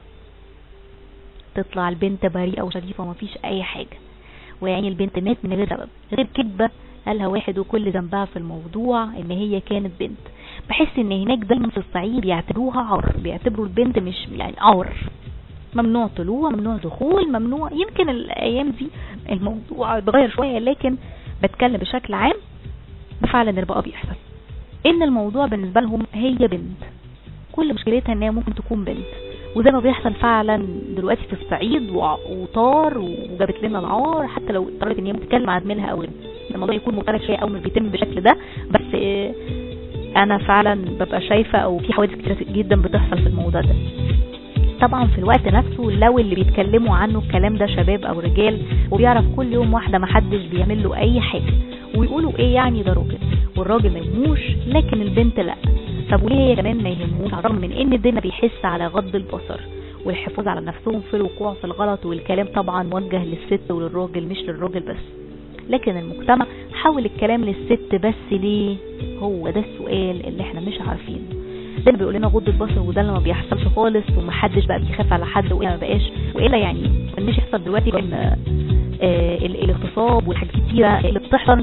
تطلع البنت بريئة وشريفة ومفيش اي حاجة، ويعني البنت مات من غير سبب غير كذبة قالها واحد وكل ذنبها في الموضوع ان هي كانت بنت. بحس ان هناك دايما في الصعيد بيعتبروها عار، بيعتبروا البنت مش يعني عار، ممنوع طلوع ممنوع دخول ممنوع. يمكن الايام دي الموضوع اتغير شوية، لكن بتكلم بشكل عام فعلا اللي بقى بيحصل ان الموضوع بالنسبة لهم هي بنت، كل مشكلتها ان هي ممكن تكون بنت. وزي ما بيحصل فعلا دلوقتي في الصعيد وطار وجابت لنا العار، حتى لو اضطرت ان هي تتكلم عن زميلها او الموضوع يكون مختلف شويه او مش بيتم بالشكل ده. بس انا فعلا ببقى شايفه او في حوادث كتير جدا بتحصل في الموضوع ده. طبعا في الوقت نفسه لو اللي بيتكلموا عنه الكلام ده شباب او رجال وبيعرف كل يوم واحده ما حدش بيعمل له اي حاجه ويقولوا ايه يعني ده راجل والراجل ما يهموش لكن البنت لا. طب وليه هي كمان ما يهموش رغم من ان الدين بيحس على غض البصر والحفاظ على نفسهم في الوقوع في الغلط، والكلام طبعا موجه للست وللراجل مش للراجل بس. لكن المجتمع حول الكلام للست بس ليه؟ هو ده السؤال اللي احنا مش عارفينه. ده اللي بيقول لنا غض البصر وده اللي ما بيحصلش خالص ومحدش بقى بيخاف على حد وايه ما بقاش والا يعني مش يحصل دلوقتي بان آه الاغتصاب والحاجات كتيره اللي بتحصل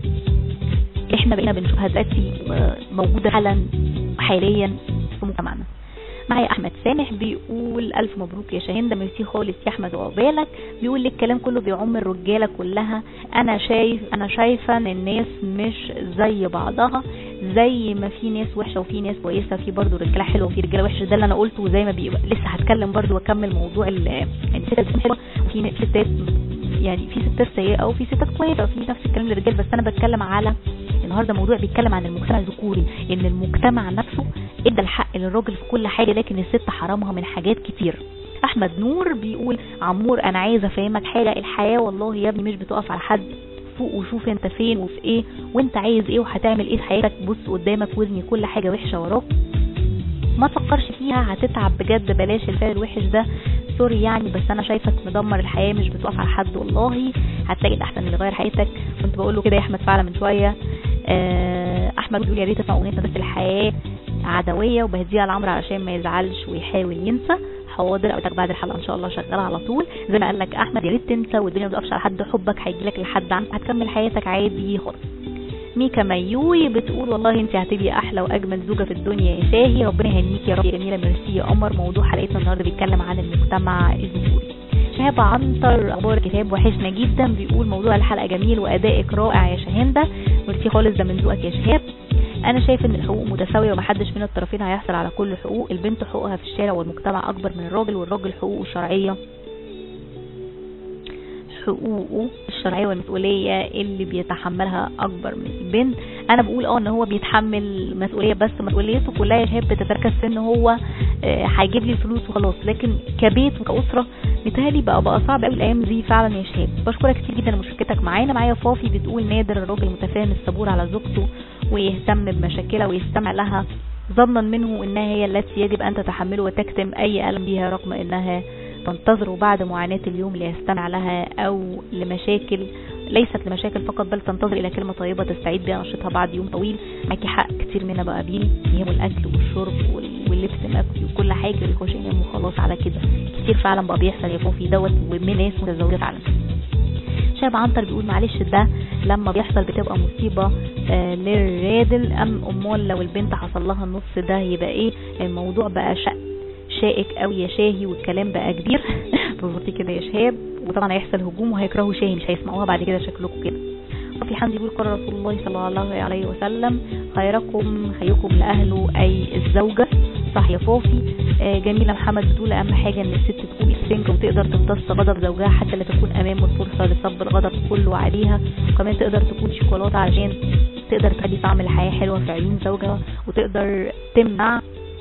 احنا بقينا بنشوفها دلوقتي موجوده حالا حاليا في مجتمعنا. معايا احمد سامح بيقول الف مبروك يا شاهين، ده ميرسي خالص يا احمد وعقبالك. بيقول لي الكلام كله بيعم الرجاله كلها، انا شايف انا شايفه ان الناس مش زي بعضها، زي ما في ناس وحشه وفي ناس كويسه، في برضو رجاله حلوه وفي رجاله وحشه. ده اللي انا قلته وزي ما بيبقى لسه هتكلم برضو واكمل موضوع الستات الحلوه وفي ستات يعني في ستات سيئه وفي ستات كويسه وفي نفس الكلام للرجال. بس انا بتكلم على النهارده موضوع بيتكلم عن المجتمع الذكوري، ان المجتمع نفسه ادى الحق للراجل في كل حاجه لكن الست حرمها من حاجات كتير. احمد نور بيقول عمور انا عايز افهمك حاجه، الحياه والله يا ابني مش بتقف على حد، فوق وشوف انت فين وفي ايه وانت عايز ايه وهتعمل ايه في حياتك. بص قدامك وزني كل حاجه وحشه وراك ما تفكرش فيها هتتعب بجد، بلاش الفعل الوحش ده سوري يعني، بس انا شايفك مدمر الحياه مش بتوقف على حد، والله هتلاقي الاحسن اللي يغير حياتك. كنت بقول له كده يا احمد فعلا من شويه. آه احمد بيقول يا ريت اسمع اغنيه بس الحياه عدويه وبهديها لعمرو علشان ما يزعلش ويحاول ينسى. حاضر قلتك بعد الحلقه ان شاء الله شغاله على طول زي ما قال لك احمد، يا ريت تنسى والدنيا ما تقفش على حد، حبك هيجي لك لحد عندك، هتكمل حياتك عادي خالص. ميكا ميوي بتقول والله انت هتبقي احلى واجمل زوجه في الدنيا يا شاهي، ربنا يهنيكي يا رب يا جميله. ميرسي يا قمر. موضوع حلقتنا النهارده بيتكلم عن المجتمع الذكوري. شهاب عنتر اخبار الكتاب وحشنا جدا، بيقول موضوع الحلقه جميل وادائك رائع يا شاهنده. ميرسي خالص، ده من ذوقك يا شهاب. انا شايف ان الحقوق متساويه ومحدش من الطرفين هيحصل على كل حقوق. البنت حقوقها في الشارع والمجتمع اكبر من الراجل، والراجل حقوقه الشرعيه حقوقه الشرعيه والمسؤوليه اللي بيتحملها اكبر من البنت. انا بقول اه ان هو بيتحمل مسؤوليه، بس مسؤوليته كلها يا شهاب بتتركز في ان هو هيجيب لي الفلوس وخلاص، لكن كبيت وكاسره متهيألي بقى بقى صعب قوي الايام دي فعلا يا شهاب. بشكرك كتير جدا لمشاركتك معانا. معايا فافي بتقول نادر الراجل المتفاهم الصبور على زوجته ويهتم بمشاكلها ويستمع لها ظنا منه انها هي التي يجب ان تتحمله وتكتم اي الم بها رغم انها تنتظر بعد معاناة اليوم ليستمع لها او لمشاكل، ليست لمشاكل فقط بل تنتظر الى كلمة طيبة تستعيد بها نشاطها بعد يوم طويل. معاكي حق، كتير مننا بقى بيهم يهموا الاكل والشرب واللبس ماكل وكل حاجة ويخش ينام وخلاص على كده. كتير فعلا بقى بيحصل يا فوفي دوت ومن ناس متزوجة فعلا. شاب عنتر بيقول معلش ده لما بيحصل بتبقى مصيبة آه للرادل، ام امال لو البنت حصل لها النص ده يبقى ايه؟ الموضوع بقى شق شائك قوي يا شاهي والكلام بقى كبير. بالظبط كده يا شهاب، وطبعا هيحصل هجوم وهيكرهوا شاهي مش هيسمعوها بعد كده شكلكم كده. وفي حد يقول قال رسول الله صلى الله عليه وسلم خيركم خيركم لاهله اي الزوجه. صح يا فوفي. آه جميله محمد بتقول اهم حاجه ان الست تكون السنجه وتقدر تمتص غضب زوجها حتى لا تكون امامه الفرصه لصب الغضب كله عليها، وكمان تقدر تكون شوكولاته علشان تقدر تخلي طعم الحياه حلوه في عيون زوجها، وتقدر تمنع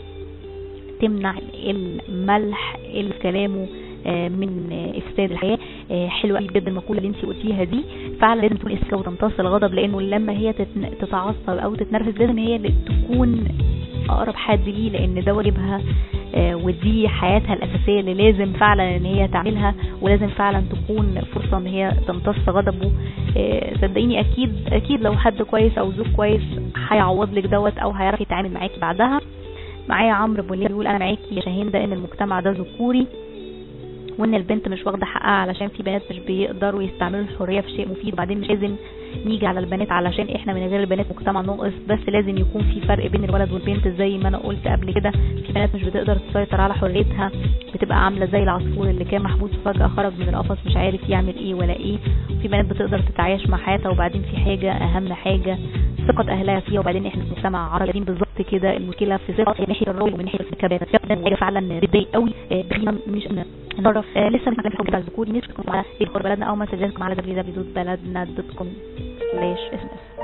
تمنع الملح اللي في كلامه من افساد الحياه. حلوه قوي جدا المقوله اللي انت قلتيها دي، فعلا لازم تكون اسكه وتمتص الغضب، لانه لما هي تتعصب او تتنرفز لازم هي اللي تكون اقرب حد ليه، لان ده واجبها ودي حياتها الاساسيه اللي لازم فعلا ان هي تعملها، ولازم فعلا تكون فرصه ان هي تمتص غضبه. صدقيني اكيد اكيد لو حد كويس او زوج كويس هيعوض لك دوت او هيعرف يتعامل معاكي بعدها. معايا عمرو بوليه بيقول انا معاكي يا شاهين ده ان المجتمع ده ذكوري، وان البنت مش واخده حقها علشان في بنات مش بيقدروا يستعملوا الحريه في شيء مفيد، وبعدين مش لازم نيجي على البنات علشان احنا من غير البنات مجتمع ناقص، بس لازم يكون في فرق بين الولد والبنت زي ما انا قلت قبل كده. في بنات مش بتقدر تسيطر على حريتها، بتبقى عامله زي العصفور اللي كان محبوس فجاه خرج من القفص مش عارف يعمل ايه ولا ايه. في بنات بتقدر تتعايش مع حياتها، وبعدين في حاجه اهم حاجه ثقه اهلها فيها، وبعدين احنا في مجتمع عربي بالظبط كده المشكله في ثقه من ناحيه الراجل ومن ناحيه الكبات. ده فعلا بتضايق قوي، بخينا مش نعرف آه لسه بنتكلم في الحب بتاع الذكور. نشكركم على اخبار بلدنا او مسجاتكم على دبليو دبليو دوت بلدنا دوت كوم سلاش اس ام اس.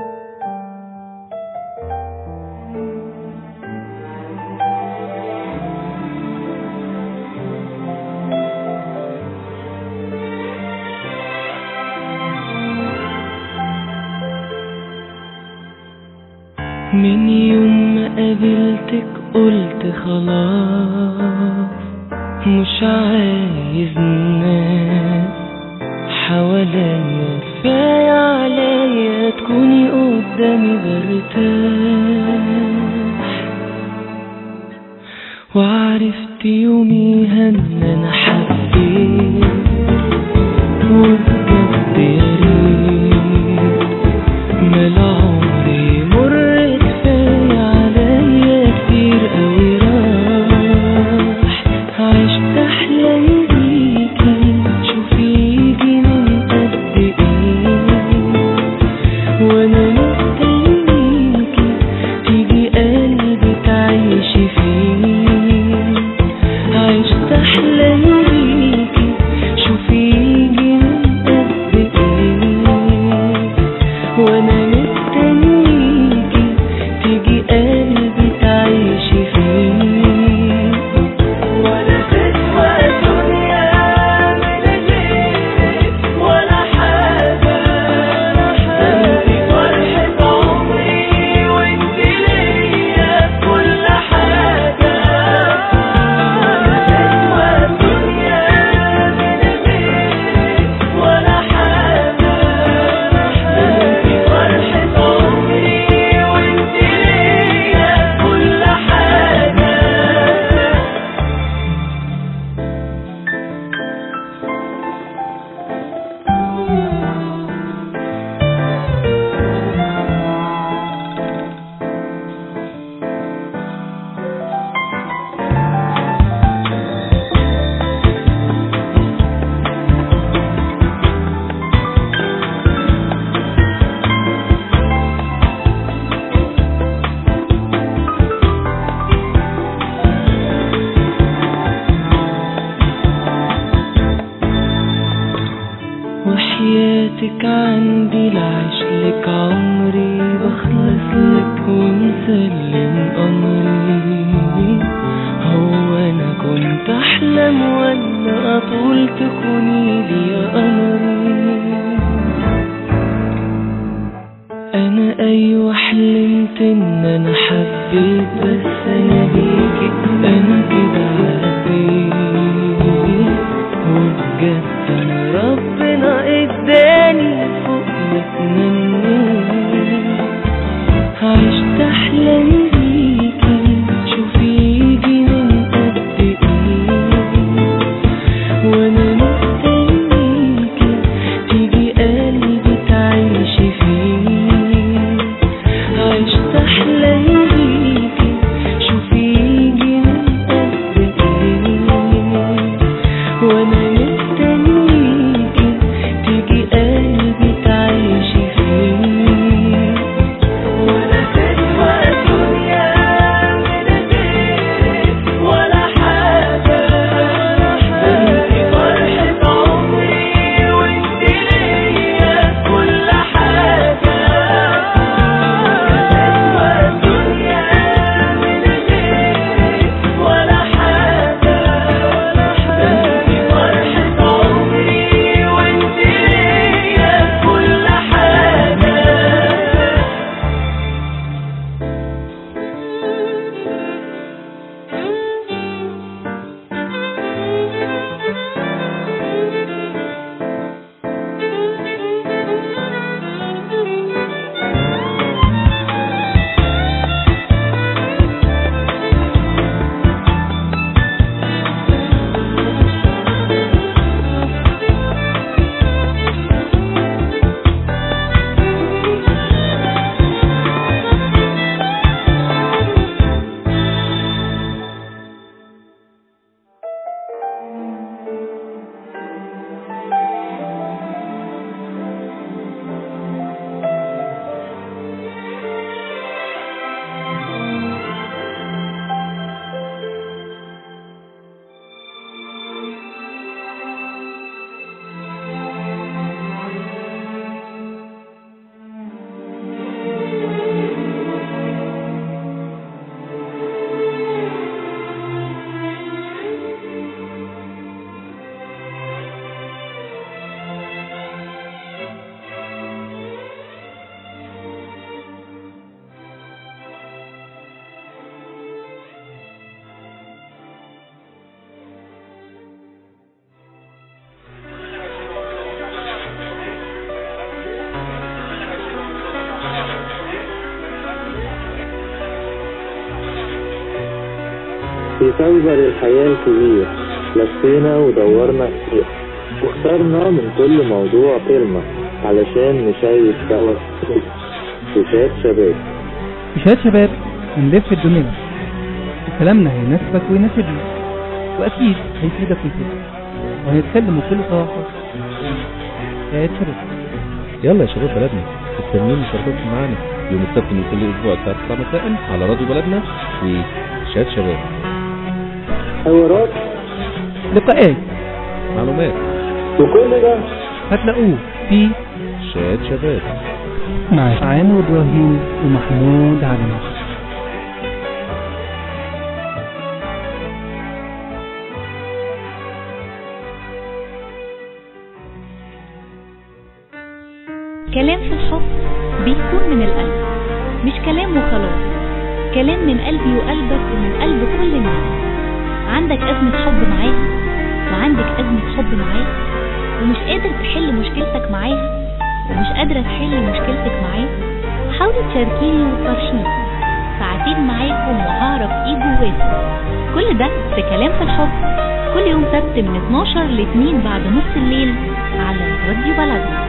من يوم ما قابلتك قلت خلاص مش عايز ناس حواليا، كفاية عليا تكوني قدامي برتاح. وعرفت يوميها ان انا حبيت وبجد يا ريت ما العمر مر كفاية عليا كتير قوي راح. عشت احلام بيكي شوفيكي من قد ايه، وانا مستنيكي تيجي قلبي تعيشي فيه. عشت احلام وحياتك عندي لعيش لك عمري، بخلص لك ومسلم أمري. هو أنا كنت أحلم ولا أطول تخوني لي يا قمري؟ أنا أيوة حلمت إن أنا حبيت، بس أنا بيكي أنا كده عديت. وبجد أنا ربنا إداني فوق ما تمنيت. عشت أحلام بيكي شوفي يجي من قد إيه، وأنا مستنيكي تيجي قلبي تعيشي فيه. عشت أحلام بيكي شوفي يجي من قد إيه، وأنا مستنيكي تيجي قلبي تعيشي فيه. ولا تسوى الدنيا من غيرك ولا حاجة، انتي فرحة عمري وانتي ليا كل حاجة. ولا تسوى الدنيا من غيرك ولا حاجة، انتي فرحة عمري وانتي ليا كل حاجة. في سوبر الحياة الكبير لفينا ودورنا كتير، واخترنا من كل موضوع كلمة علشان نشيك سوا شاشات شباب. شاشات شباب نلف الدنيا، وكلامنا هيناسبك ويناسبني، وأكيد هيفيدك ويفيدك، وهنتكلم بكل صراحة. شاشات شباب. يلا يا شباب بلدنا، مستنيين مشاركتكم معانا يوم السبت من كل أسبوع الساعة تسعة مساء على راديو بلدنا في شاشات شباب. حوارات، لقاءات، معلومات، وكل ده هتلاقوه في شاشات شباب مع عامر إبراهيم ومحمود علي. كلام في الحب بيكون من القلب، مش كلام وخلاص، كلام من قلبي وقلبك ومن قلب كل الناس. عندك أزمة حب معاها وعندك أزمة حب معاه، ومش قادر تحل مشكلتك معاها ومش قادرة تحل مشكلتك معاه، حاولي تشاركيني وتفرشيني ساعتين معاكم وهعرف ايه جواكم. كل ده في كلام في الحب، كل يوم سبت من اتناشر ل اتنين بعد نص الليل على راديو بلدنا.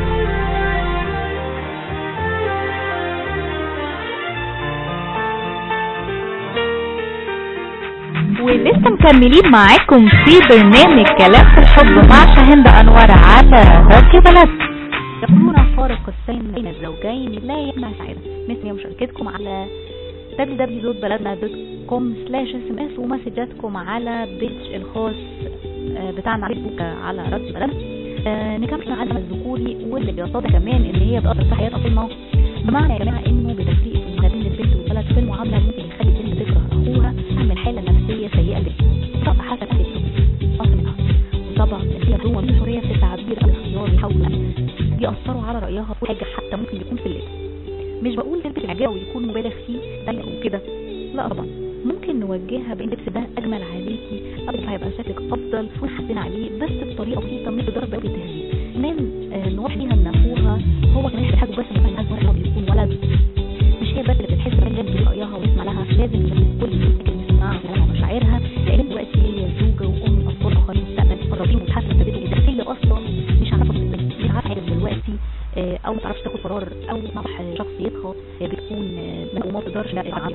ولسه مكملين معاكم في برنامج كلام في الحب مع شاهند أنور على راديو بلدنا. يقولون فارق السين بين الزوجين لا يمنع سعادة. مثل مشاركتكم على دبليو دبليو دوت بلدنا دوت كوم سلاش اس ام اس ومسجاتكم على بيج الخاص بتاعنا على فيسبوك على راديو بلدنا. آه نكمل مع العالم الذكوري واللي بيصادق كمان ان هي بتأثر في حياتها طول ما بمعنى يا جماعه انه بتفريق ما بين البنت والولد في المعامله ممكن يخلي البنت تكره اخوها من حاله نفسيه سيئه جدا. طبعا حسب اهل اصل منها، وطبعا هي جوه من الحريه في التعبير او الاختيار يحاولوا يأثروا على رايها في حاجه حتى ممكن يكون في اللبس. مش بقول تلبس العجاء ويكون مبالغ فيه ضيق وكده، لا طبعا ممكن نوجهها بان اللبس ده اجمل عليكي او هيبقى شكلك افضل ونحسن عليه بس بطريقه بسيطه مش بضرب التهذيب. كمان آه نوضح ليها ان اخوها هو كمان يحتاج بس ان هو يكون ولد، مش هي بس اللي بتحس بان دي رايها ويسمع لها، لازم تلبس كل اللي بيسمعها كلامها ومشاعرها، لان دلوقتي هي زوجه وام الاطفال اخرين مستقبل مقربين وبتحاسب تدريب الداخلي اصلا مش عارفه مش عارفه حاجه دلوقتي آه او ما تعرفش تاخد قرار او تنصح شخصيتها آه بتكون آه وما تقدرش لا عليها.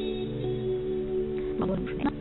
ما مش هنا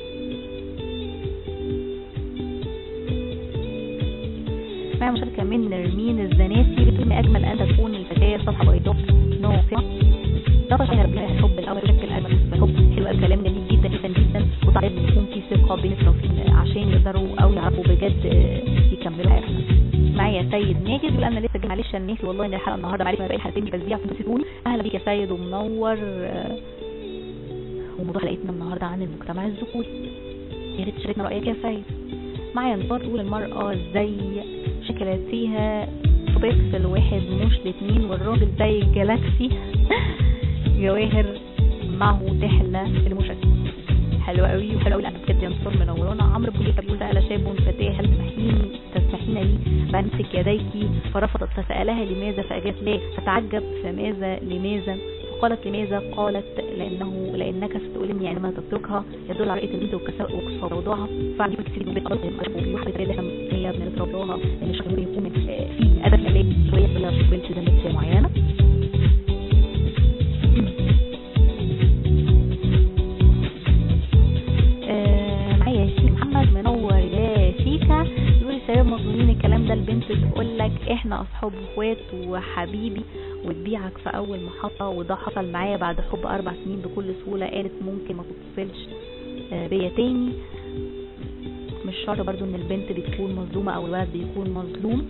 معي مشاركة من نرمين الزناتي بتقول أجمل أن تكون الفتاة صفحة بيضاء ناصعة ده شهر بها الحب الأول شكل أجمل الحب. حلو الكلام جميل جدا جدا جدا، وطبعا يكون في ثقة بين الطرفين عشان يقدروا أو يعرفوا بجد يكملوا حياتنا. معايا سيد ماجد بيقول أنا لسه معلش الناس والله إن الحلقة النهاردة معلش ما بقى الحلقتين بتذيع في تقول أهلا بيك يا سيد ومنور. وموضوع حلقتنا النهاردة عن المجتمع الذكوري، يا ريت تشاركنا رأيك يا سيد. معايا نصار تقول المرأة زي شكلاتيها بيكسل واحد مش الاثنين، والراجل زي الجالاكسي جواهر معه تحلى المشاكل. حلو قوي وحلو قوي لأنه بجد يا نصار منورانا. عمرو بوليكا بيقول سأل شاب فتاة هل تسمحين تسمحين لي بأمسك يديك فرفضت، فسألها لماذا فأجابت لا، فتعجب فماذا لماذا قالت لماذا؟ قالت لأنه لأنك ستؤلمني عندما تتركها، يدل على رأية البنت وكسر وضعها. فعندي كثير من البنت وفي واحدة تلاقيها هي بنتربيها لأن الشخص ممكن يكون في أدب علاج شوية بلا بنت زميلة معينة. معايا ياسين محمد منور يا شيكا يقول الشباب مظلومين الكلام ده، البنت تقول لك احنا اصحاب اخوات وحبيبي وتبيعك في اول محطة، وده حصل معايا بعد حب اربع سنين بكل سهولة. قالت ممكن ما تتصلش بيا تاني. مش شرط برضو ان البنت بتكون مظلومة او الولد بيكون مظلوم،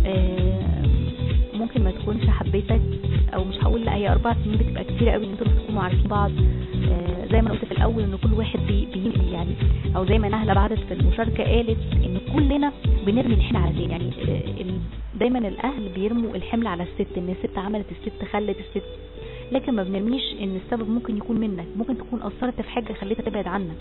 ممكن ما تكونش حبيتك او مش هقول لا، هي اربع سنين بتبقى كتير قوي ان انتوا تكونوا عارفين بعض. زي ما قلت في الاول ان كل واحد بي بي يعني او زي ما نهله بعدت في المشاركه قالت ان كلنا بنرمي الحمل على زين، يعني دايما الاهل بيرموا الحمل على الست، ان الست عملت الست خلت الست، لكن ما بنرميش ان السبب ممكن يكون منك، ممكن تكون اثرت في حاجه خليتها تبعد عنك.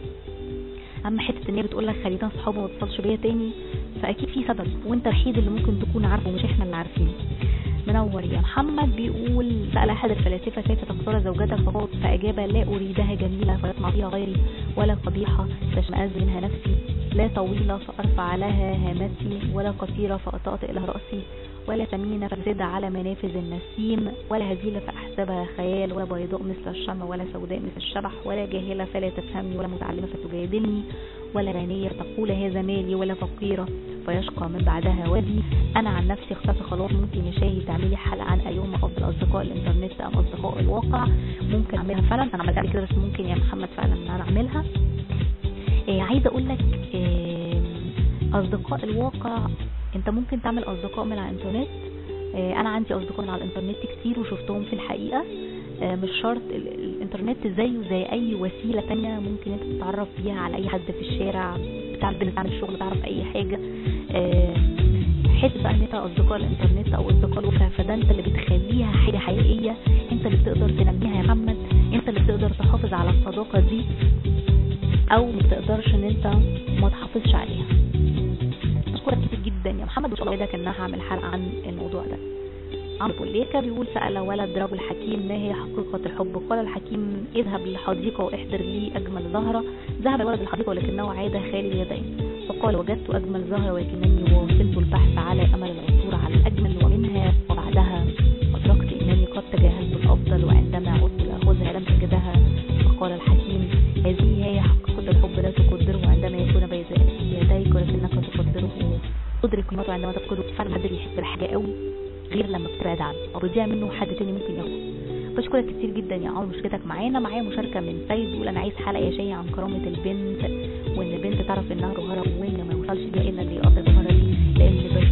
اما حته ان هي بتقول لك خلينا اصحاب وما تتصلش بيا تاني، فاكيد في سبب وانت الوحيد اللي ممكن تكون عارفه مش احنا اللي عارفينه. منور يا محمد بيقول سأل أحد الفلاسفة كيف تختار زوجتك فقط، فأجاب لا أريدها جميلة فيطمع فيها غيري، ولا قبيحة فاشمئز منها نفسي، لا طويلة فأرفع لها هامتي، ولا قصيرة فأطأطئ لها رأسي، ولا ثمينة فزد على منافذ النسيم، ولا هزيلة فأحسبها خيال، ولا بيضاء مثل الشمع، ولا سوداء مثل الشبح، ولا جاهلة فلا تفهمني، ولا متعلمة فتجادلني، ولا غنية تقول هذا مالي، ولا فقيرة فيشقى من بعدها ودي. أنا عن نفسي اخترت خلاص. ممكن يا شاهي تعملي حلقة عن أيهم أفضل أصدقاء الإنترنت أم أصدقاء الواقع؟ ممكن أعملها فعلا، أنا عملتها كده بس ممكن يا محمد فعلا أن أنا أعملها. إيه عايزة أقول لك إيه أصدقاء الواقع، أنت ممكن تعمل أصدقاء من على الإنترنت. إيه أنا عندي أصدقاء من على الإنترنت كتير وشفتهم في الحقيقة. إيه مش شرط الإنترنت زيه زي أي وسيلة تانية ممكن أنت تتعرف بيها على أي حد في الشارع، بتعرف تعمل شغل، تعرف أي حاجة. إيه حته بقى ان انت اصدقاء الانترنت او اصدقاء الواقع، فده انت اللي بتخليها حاجه حقيقيه، انت اللي بتقدر تنميها يا محمد، انت اللي بتقدر تحافظ على الصداقه دي او ما بتقدرش ان انت ما تحافظش عليها. اشكرك كتير جدا يا محمد، وان شاء الله ده كان هعمل حلقه عن الموضوع ده. عمرو بوليكا بيقول سأل ولد رجل حكيم ما هي حقيقة الحب؟ قال الحكيم اذهب للحديقة واحضر لي أجمل زهرة. ذهب الولد للحديقة ولكنه عاد خالي اليدين، فقال وجدت أجمل زهرة ولكنني واصلت البحث على أمل العثور على الأجمل ومنها، وبعدها أدركت أنني قد تجاهلت الأفضل وعندما عدت لأخذها لم أجدها. فقال الحكيم هذه هي حقيقة الحب، لا تقدره عندما يكون بين يديك ولكنك تقدره تدرك قيمته عندما تفقده. فعلا حد بيحب الحاجة قوي غير لما بتبعد عنه او بيضيع منه حد تاني ممكن ياخده. بشكرك كتير جدا يا عمر مشاركتك معانا. معايا مشاركه من سيد بيقول انا عايز حلقه يا شيء عن كرامه البنت، وان البنت تعرف انها جوهره وان ما يوصلش بيها الا اللي يقطع الجوهره دي، لان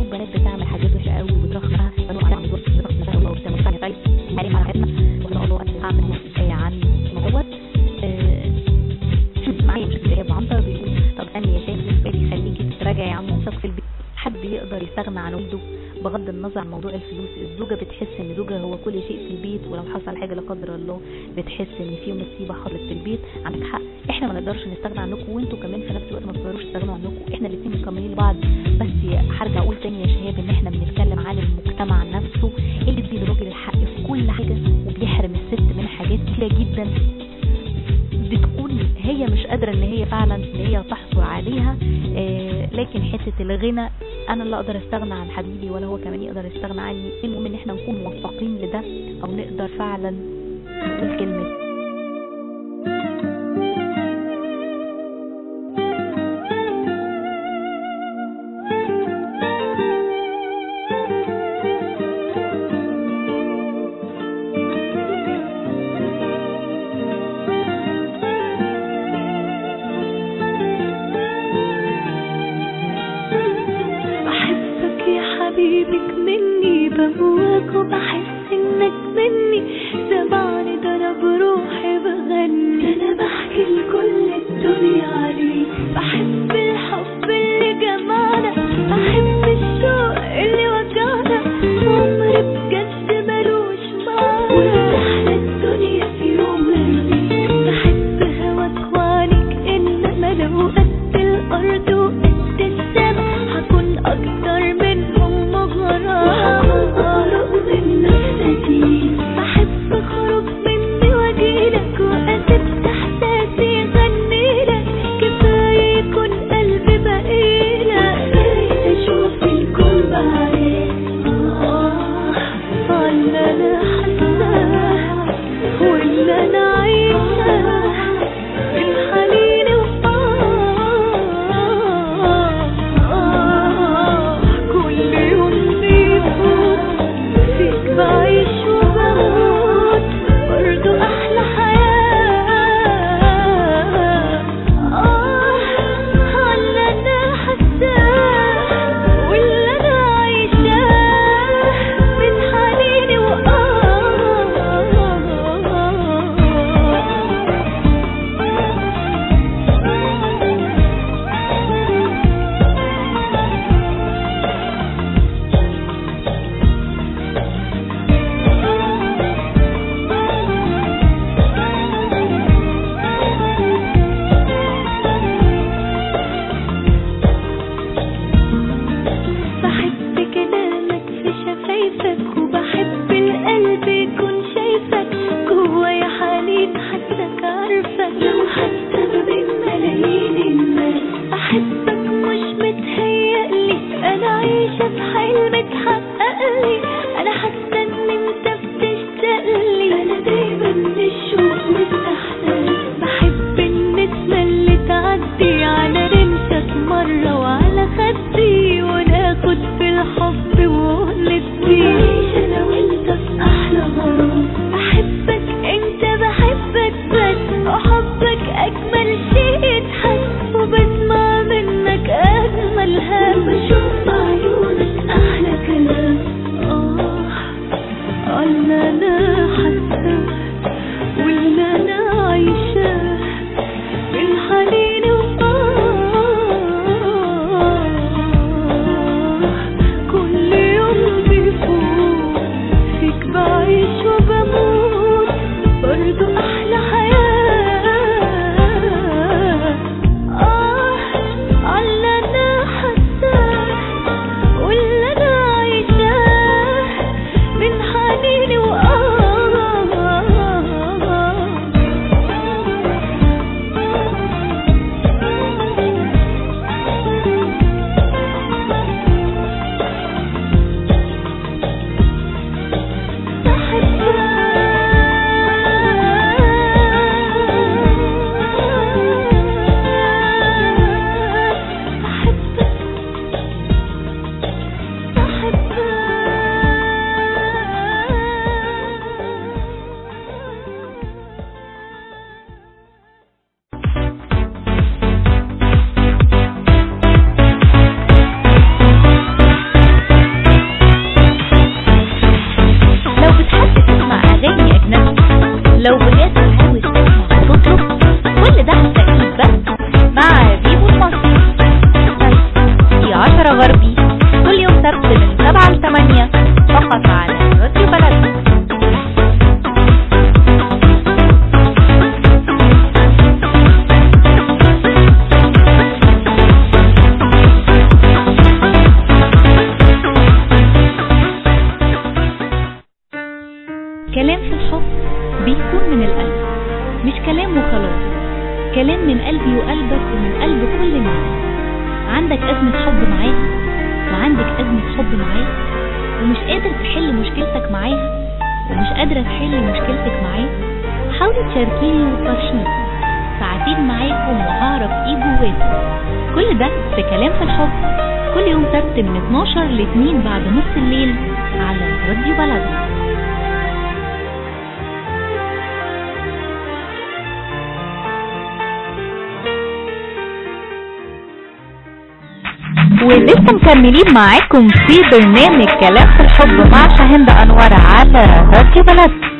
حد يقدر يستغنى عن ولده بغض النظر عن موضوع الفلوس. الزوجة بتحس ان زوجها هو كل شيء في البيت، ولو حصل حاجة لا قدر الله بتحس ان في مصيبة حصلت في البيت. عندك حق، احنا ما نقدرش نستغنى عنكم، وانتوا كمان في نفس الوقت ما تقدروش تستغنوا عنكم، احنا الاثنين مكملين لبعض. بس هرجع اقول تاني يا شباب ان احنا بنتكلم عن المجتمع نفسه اللي بيدي الراجل الحق في كل حاجة وبيحرم الست من حاجات كتيرة جدا بتكون هي مش قادرة ان هي فعلا ان هي تحصل عليها. آه لكن حتة الغنى انا لا اقدر استغنى عن حبيبي ولا هو كمان يقدر يستغنى عني. المهم ان احنا نكون موفقين لده او نقدر فعلا نقول كلمة. حبيبك مني بهواك وبحس انك مني سمعني ده انا بروحي بغني انا بحكي لكل الدنيا عليك. بحب الحب اللي جمعنا، بحب الشوق اللي وجعنا، عمري بجد ملوش معنى وارتحنا الدنيا في يوم ليك. بحب هواك وعنيك انما لو قد الارض وقد السما هكون اكتر منهم وهخرج من نفسي. بحب اخرج مني واجيلك واسيب احساسي غنيلك، كفايه يكون قلبي بقيلك، كفايه اشوف الكون بعينيك. اه اللي انا حاساه واللي انا عايشاه الحنين بعيش وبموت برضو أحلى حياة. آه اللي أنا حاساه واللي أنا عايشاه من حنيني وبحب القلب يكون شايفك جوايا حنين حسك عارفك لو حتى ما بين ملايين الناس. بحبك مش متهيألي انا عايشة في حلم اتحققلي، انا حاسة ان انت بتشتاقلي، انا دايما الشوق والاحلام. بحب النسمة اللي تعدي على رمشك مرة وعلى خدي وناخد في الحب ونسي انا وانت في احلى غرام. بحبك انت بحبك بس وحبك اجمل شيء يتحس، وبسمع منك اجمل هم بشوف عيونك احلى كلام. اه اللي انا حاساه واللي انا عايشاه الحنين كل يوم بيفوت تمانية فقط على راديو بلدنا. كلام في الحب بيكون من القلب، مش كلام وخلاص، كلام من قلبي وقلبك ومن قلب كل الناس. عندك أزمة حب معاها وعندك أزمة حب معاه ومش قادر تحل مشكلتك معاها ومش قادرة تحل مشكلتك معاه، حاولي تشاركيني وتفرشيني ساعتين معاكم وهعرف ايه جواكم. كل ده في كلام في الحب كل يوم سبت من اتناشر ل اتنين بعد نص الليل على راديو بلدنا. ولسه مكملين معاكم في برنامج كلام في الحب مع شاهندة أنور على راديو بلدنا.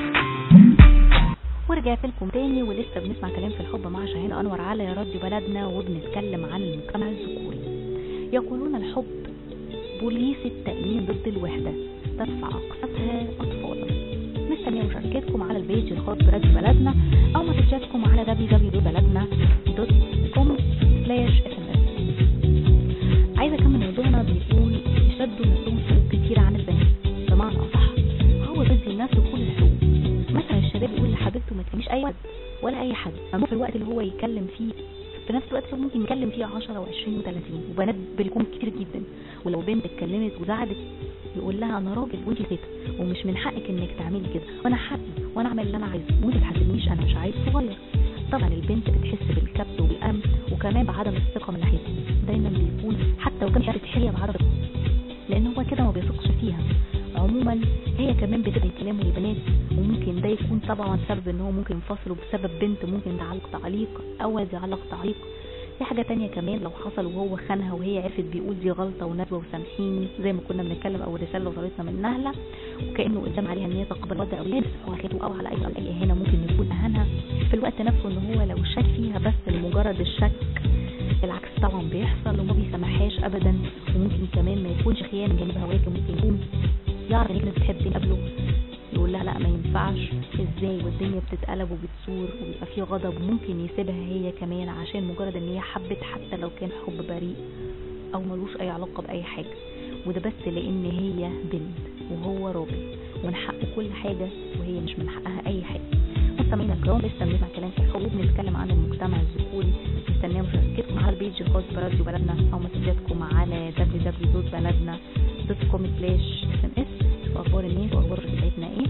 ورجعت لكم تاني ولسه بنسمع كلام في الحب مع شاهندة أنور على راديو بلدنا، وبنتكلم عن المجتمع الذكوري. يقولون الحب بوليس التأمين ضد الوحدة، تدفع أقساطها أطفالا. مستنية مشاركتكم على البيج الخاص براديو بلدنا أو مسجاتكم على دبليو دبليو دبليو دوت بلدنا دوت كوم سلاش اس ام اس. عايزة أكمل موضوعنا بيقول يشدوا نفسهم حقوق كتير عن البنات، بمعنى أصح هو بدي لنفسه كل الحقوق. مثلا الشباب يقول لحبيبته ما تكلميش أي حد ولا أي حد، أما في الوقت اللي هو يتكلم فيه في نفس الوقت ممكن يتكلم فيه عشرة وعشرين وثلاثين، وبنات بالكم كتير جدا. ولو بنت اتكلمت وزعلت يقول لها أنا راجل وانتي ست ومش من حقك إنك تعملي كده، وأنا حقي وأنا أعمل اللي أنا عايزه وانتي تحاسبنيش، أنا مش عايز صغير. طبعا البنت بتحس بالكبت وبالأمن وكمان بعدم الثقة من ناحيته، دايما بيكون حتى لو كان شافت حلية بعدم الثقة لأن هو كده ما بيثقش فيها. عموما هي كمان بتبقى كلامه للبنات، وممكن ده يكون طبعا سبب ان هو ممكن ينفصلوا بسبب بنت ممكن تعلق تعليق او ولد يعلق تعليق. في حاجة تانية كمان لو حصل وهو خانها وهي عرفت بيقول دي غلطة ونجوى وسامحيني زي ما كنا بنتكلم او رسالة وصلتنا من نهلة، وكأنه قدام عليها ان هي تقبل وضع اولاد هو خاته او على اي او اي هنا ممكن يكون اهانها في الوقت نفسه، ان هو لو شك فيها بس لمجرد الشك العكس طبعا بيحصل وما بيسامحهاش ابدا. وممكن كمان ما يكونش خيانة من جانبها، ولكن ممكن يكون يعرف انك بتحب قبله يقول لها لا ما ينفعش ازاي، والدنيا بتتقلب وبتثور وبيبقى فيه غضب، وممكن يسيبها هي كمان عشان مجرد ان هي حبت حتى لو كان حب بريء او ملوش اي علاقة باي حاجة، وده بس لان هي بنت وهو راجل ومن حقه كل حاجة وهي مش من حقها اي حاجة. مستمعينا الكرام لسه بنسمع كلام في الحب وبنتكلم عن المجتمع الذكوري. مستنيه مشاركتكم على البيج الخاص براديو بلدنا او مسجاتكم على دبليو دبليو دبليو دوت بلدنا دوت كوم سلاش اس ام اس. اخبار الناس واخبار بتاعتنا ايه؟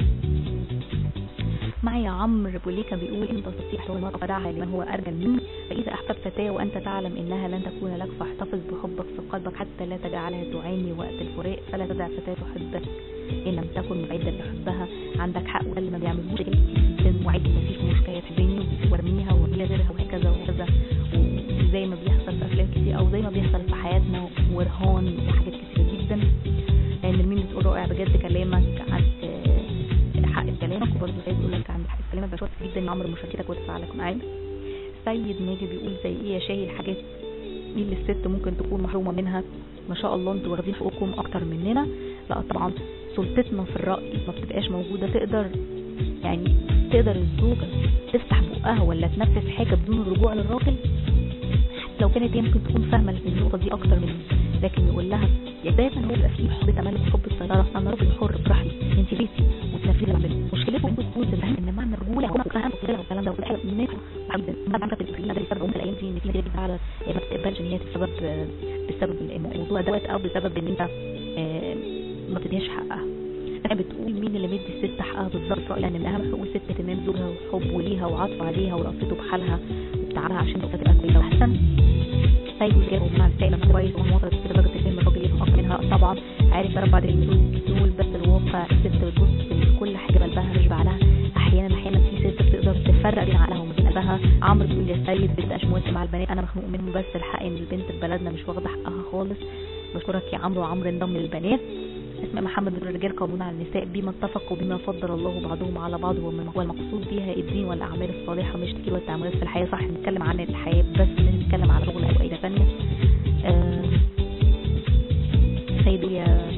معايا عمرو بوليكا بيقول انت تستطيع لو المرأة فدعها لمن هو ارجل منك، فاذا احببت فتاة وانت تعلم انها لن تكون لك فاحتفظ بحبك في قلبك حتى لا تجعلها تعاني وقت الفراق، فلا تدع فتاة تحبك ان لم تكن معدة لحبها. عندك حق وده اللي ما بيعملوش كتير جدا، وعادي مفيش مشكلة تحبني وارميها وارميها غيرها وهكذا وهكذا، وزي ما بيحصل في افلام كتير او زي ما بيحصل في حياتنا ورهان وحاجات كتير جدا. لان مين بتقول رائع بجد كلامك عن حق كلامك، وبرضه سيد يقول لك عن حق كلامك. بشكرك جدا يا عمرو مشاركتك وتفاعلك معانا. سيد ناجي بيقول زي ايه يا شاهي الحاجات دي اللي الست ممكن تكون محرومه منها؟ ما شاء الله انتوا واخدين حقوقكم اكتر مننا. لا طبعا سلطتنا في الراي ما بتبقاش موجوده، تقدر يعني تقدر الزوجه تفتح بقها ولا تنفذ حاجه بدون الرجوع للراجل حتى لو كانت هي ممكن تكون فاهمه النقطه دي اكتر مني، لكن يقول لها يا دايما هو بيبقى فيه حب تملك وحب السيطره. انا راجل حر براحتي انت بيتي وتنفذي اللي بعمله. مشكلتكم انتوا تكونوا تفهم ان معنى الرجوله هو فاهم الكلام ده والحاجه منك بعيدا ما بعمل بالفعل ده بسبب الايام دي ان في ناس كتير على ما بتقبلش ان هي بسبب بسبب الموضوع دوت او بسبب ان انت ما بتديهاش حقها. انا بتقول مين اللي مدي الست حقها بالظبط؟ لان من اهم حقوق الست اهتمام زوجها وحبه ليها وعطفه عليها ورأفته بحالها وبتعبها عشان تبقى كويسه واحسن. سيد وزير مع السائل كويس ومواطنة في درجة الفهم الراجل يفهم أكتر منها طبعا عارف يعرف بعد الدول، بس الواقع الست بتبص لكل حاجة بقلبها مش بعقلها. أحيانا أحيانا في ست بتقدر تفرق بين عقلها وبين قلبها. عمرو بيقول يا سيد بتبقاش موافق مع البنات، أنا مخنوق منهم، بس الحق إن البنت في بلدنا مش واخدة حقها خالص. بشكرك يا عمرو. وعمرو انضم للبنات. اسماء محمد بن الرجال قابلون على النساء بما اتفقوا بما فضل الله بعضهم على بعض، والمقصود بها الدين والاعمال الصالحه مش كتير والتعاملات في الحياه. صح نتكلم عن الحياه بس مش نتكلم على شغل او اي ثانيه. آه سيدي يا شيخ احنا عايزين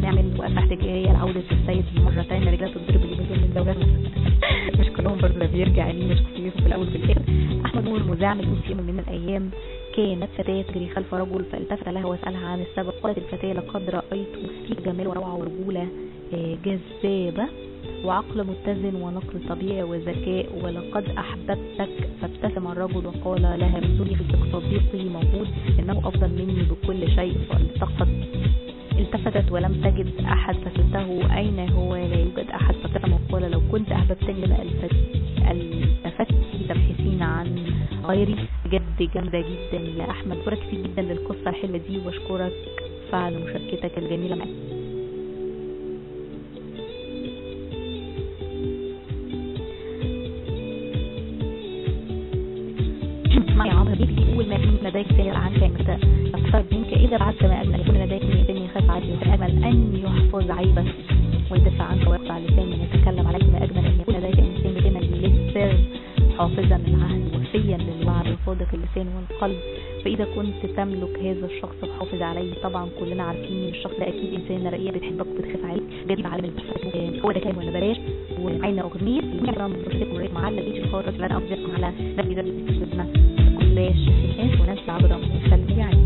نعمل وقفه احتجاجيه لعوده السيد مره ثانيه، رجاله تضرب اللي بيقول للدوله مش كلهم برضه ده بيرجع ليه مش كلهم في الاول وفي الاخر. احمد نور المذيع يقول في يوم من الايام كانت فتاة تجري خلف رجل فالتفت لها وسألها عن السبب. قالت الفتاة لقد رأيت فيك جمال وروعة ورجولة جذابة وعقل متزن ونقل طبيعي وذكاء ولقد أحببتك. فابتسم الرجل وقال لها بسوري في صديقي موجود إنه أفضل مني بكل شيء. فالتقت التفتت ولم تجد أحد فسألته أين هو؟ لا يوجد أحد. فابتسم وقال لو كنت أحببتني لما التفت تبحثين عن غيري. بجد جامدة جدا يا أحمد، بشكرك كتير جدا للقصة الحلوة دي واشكرك فعلا مشاركتك الجميلة معي. اسمع يا عمرو بيك بيقول ما كنت لديك سائر عنك متى أفترض منك إذا بعدت ما أجمل يكون لديك نيتين يخاف عليك وأجمل أن يحفظ عيبك ويدفع عنك ويقطع لسان من يتكلم عليك. ما أجمل أن يكون لديك إنسان بكلمة للسر حافظا للعهد وفيا للوعد وصادق اللسان والقلب. فإذا كنت تملك هذا الشخص فحافظ عليه. طبعا كلنا عارفين ان الشخص ده اكيد انسانه رقيقه بتحبك وبتخاف عليك جدا على البحث. هو ده كلام ولا بلاش وعينا اغنيه الكلام بتاعتكم مع البيج الخاص اللي انا قصدكم على نبي ده بتسمعنا كلاش الناس وناس عبره وسلم يعني.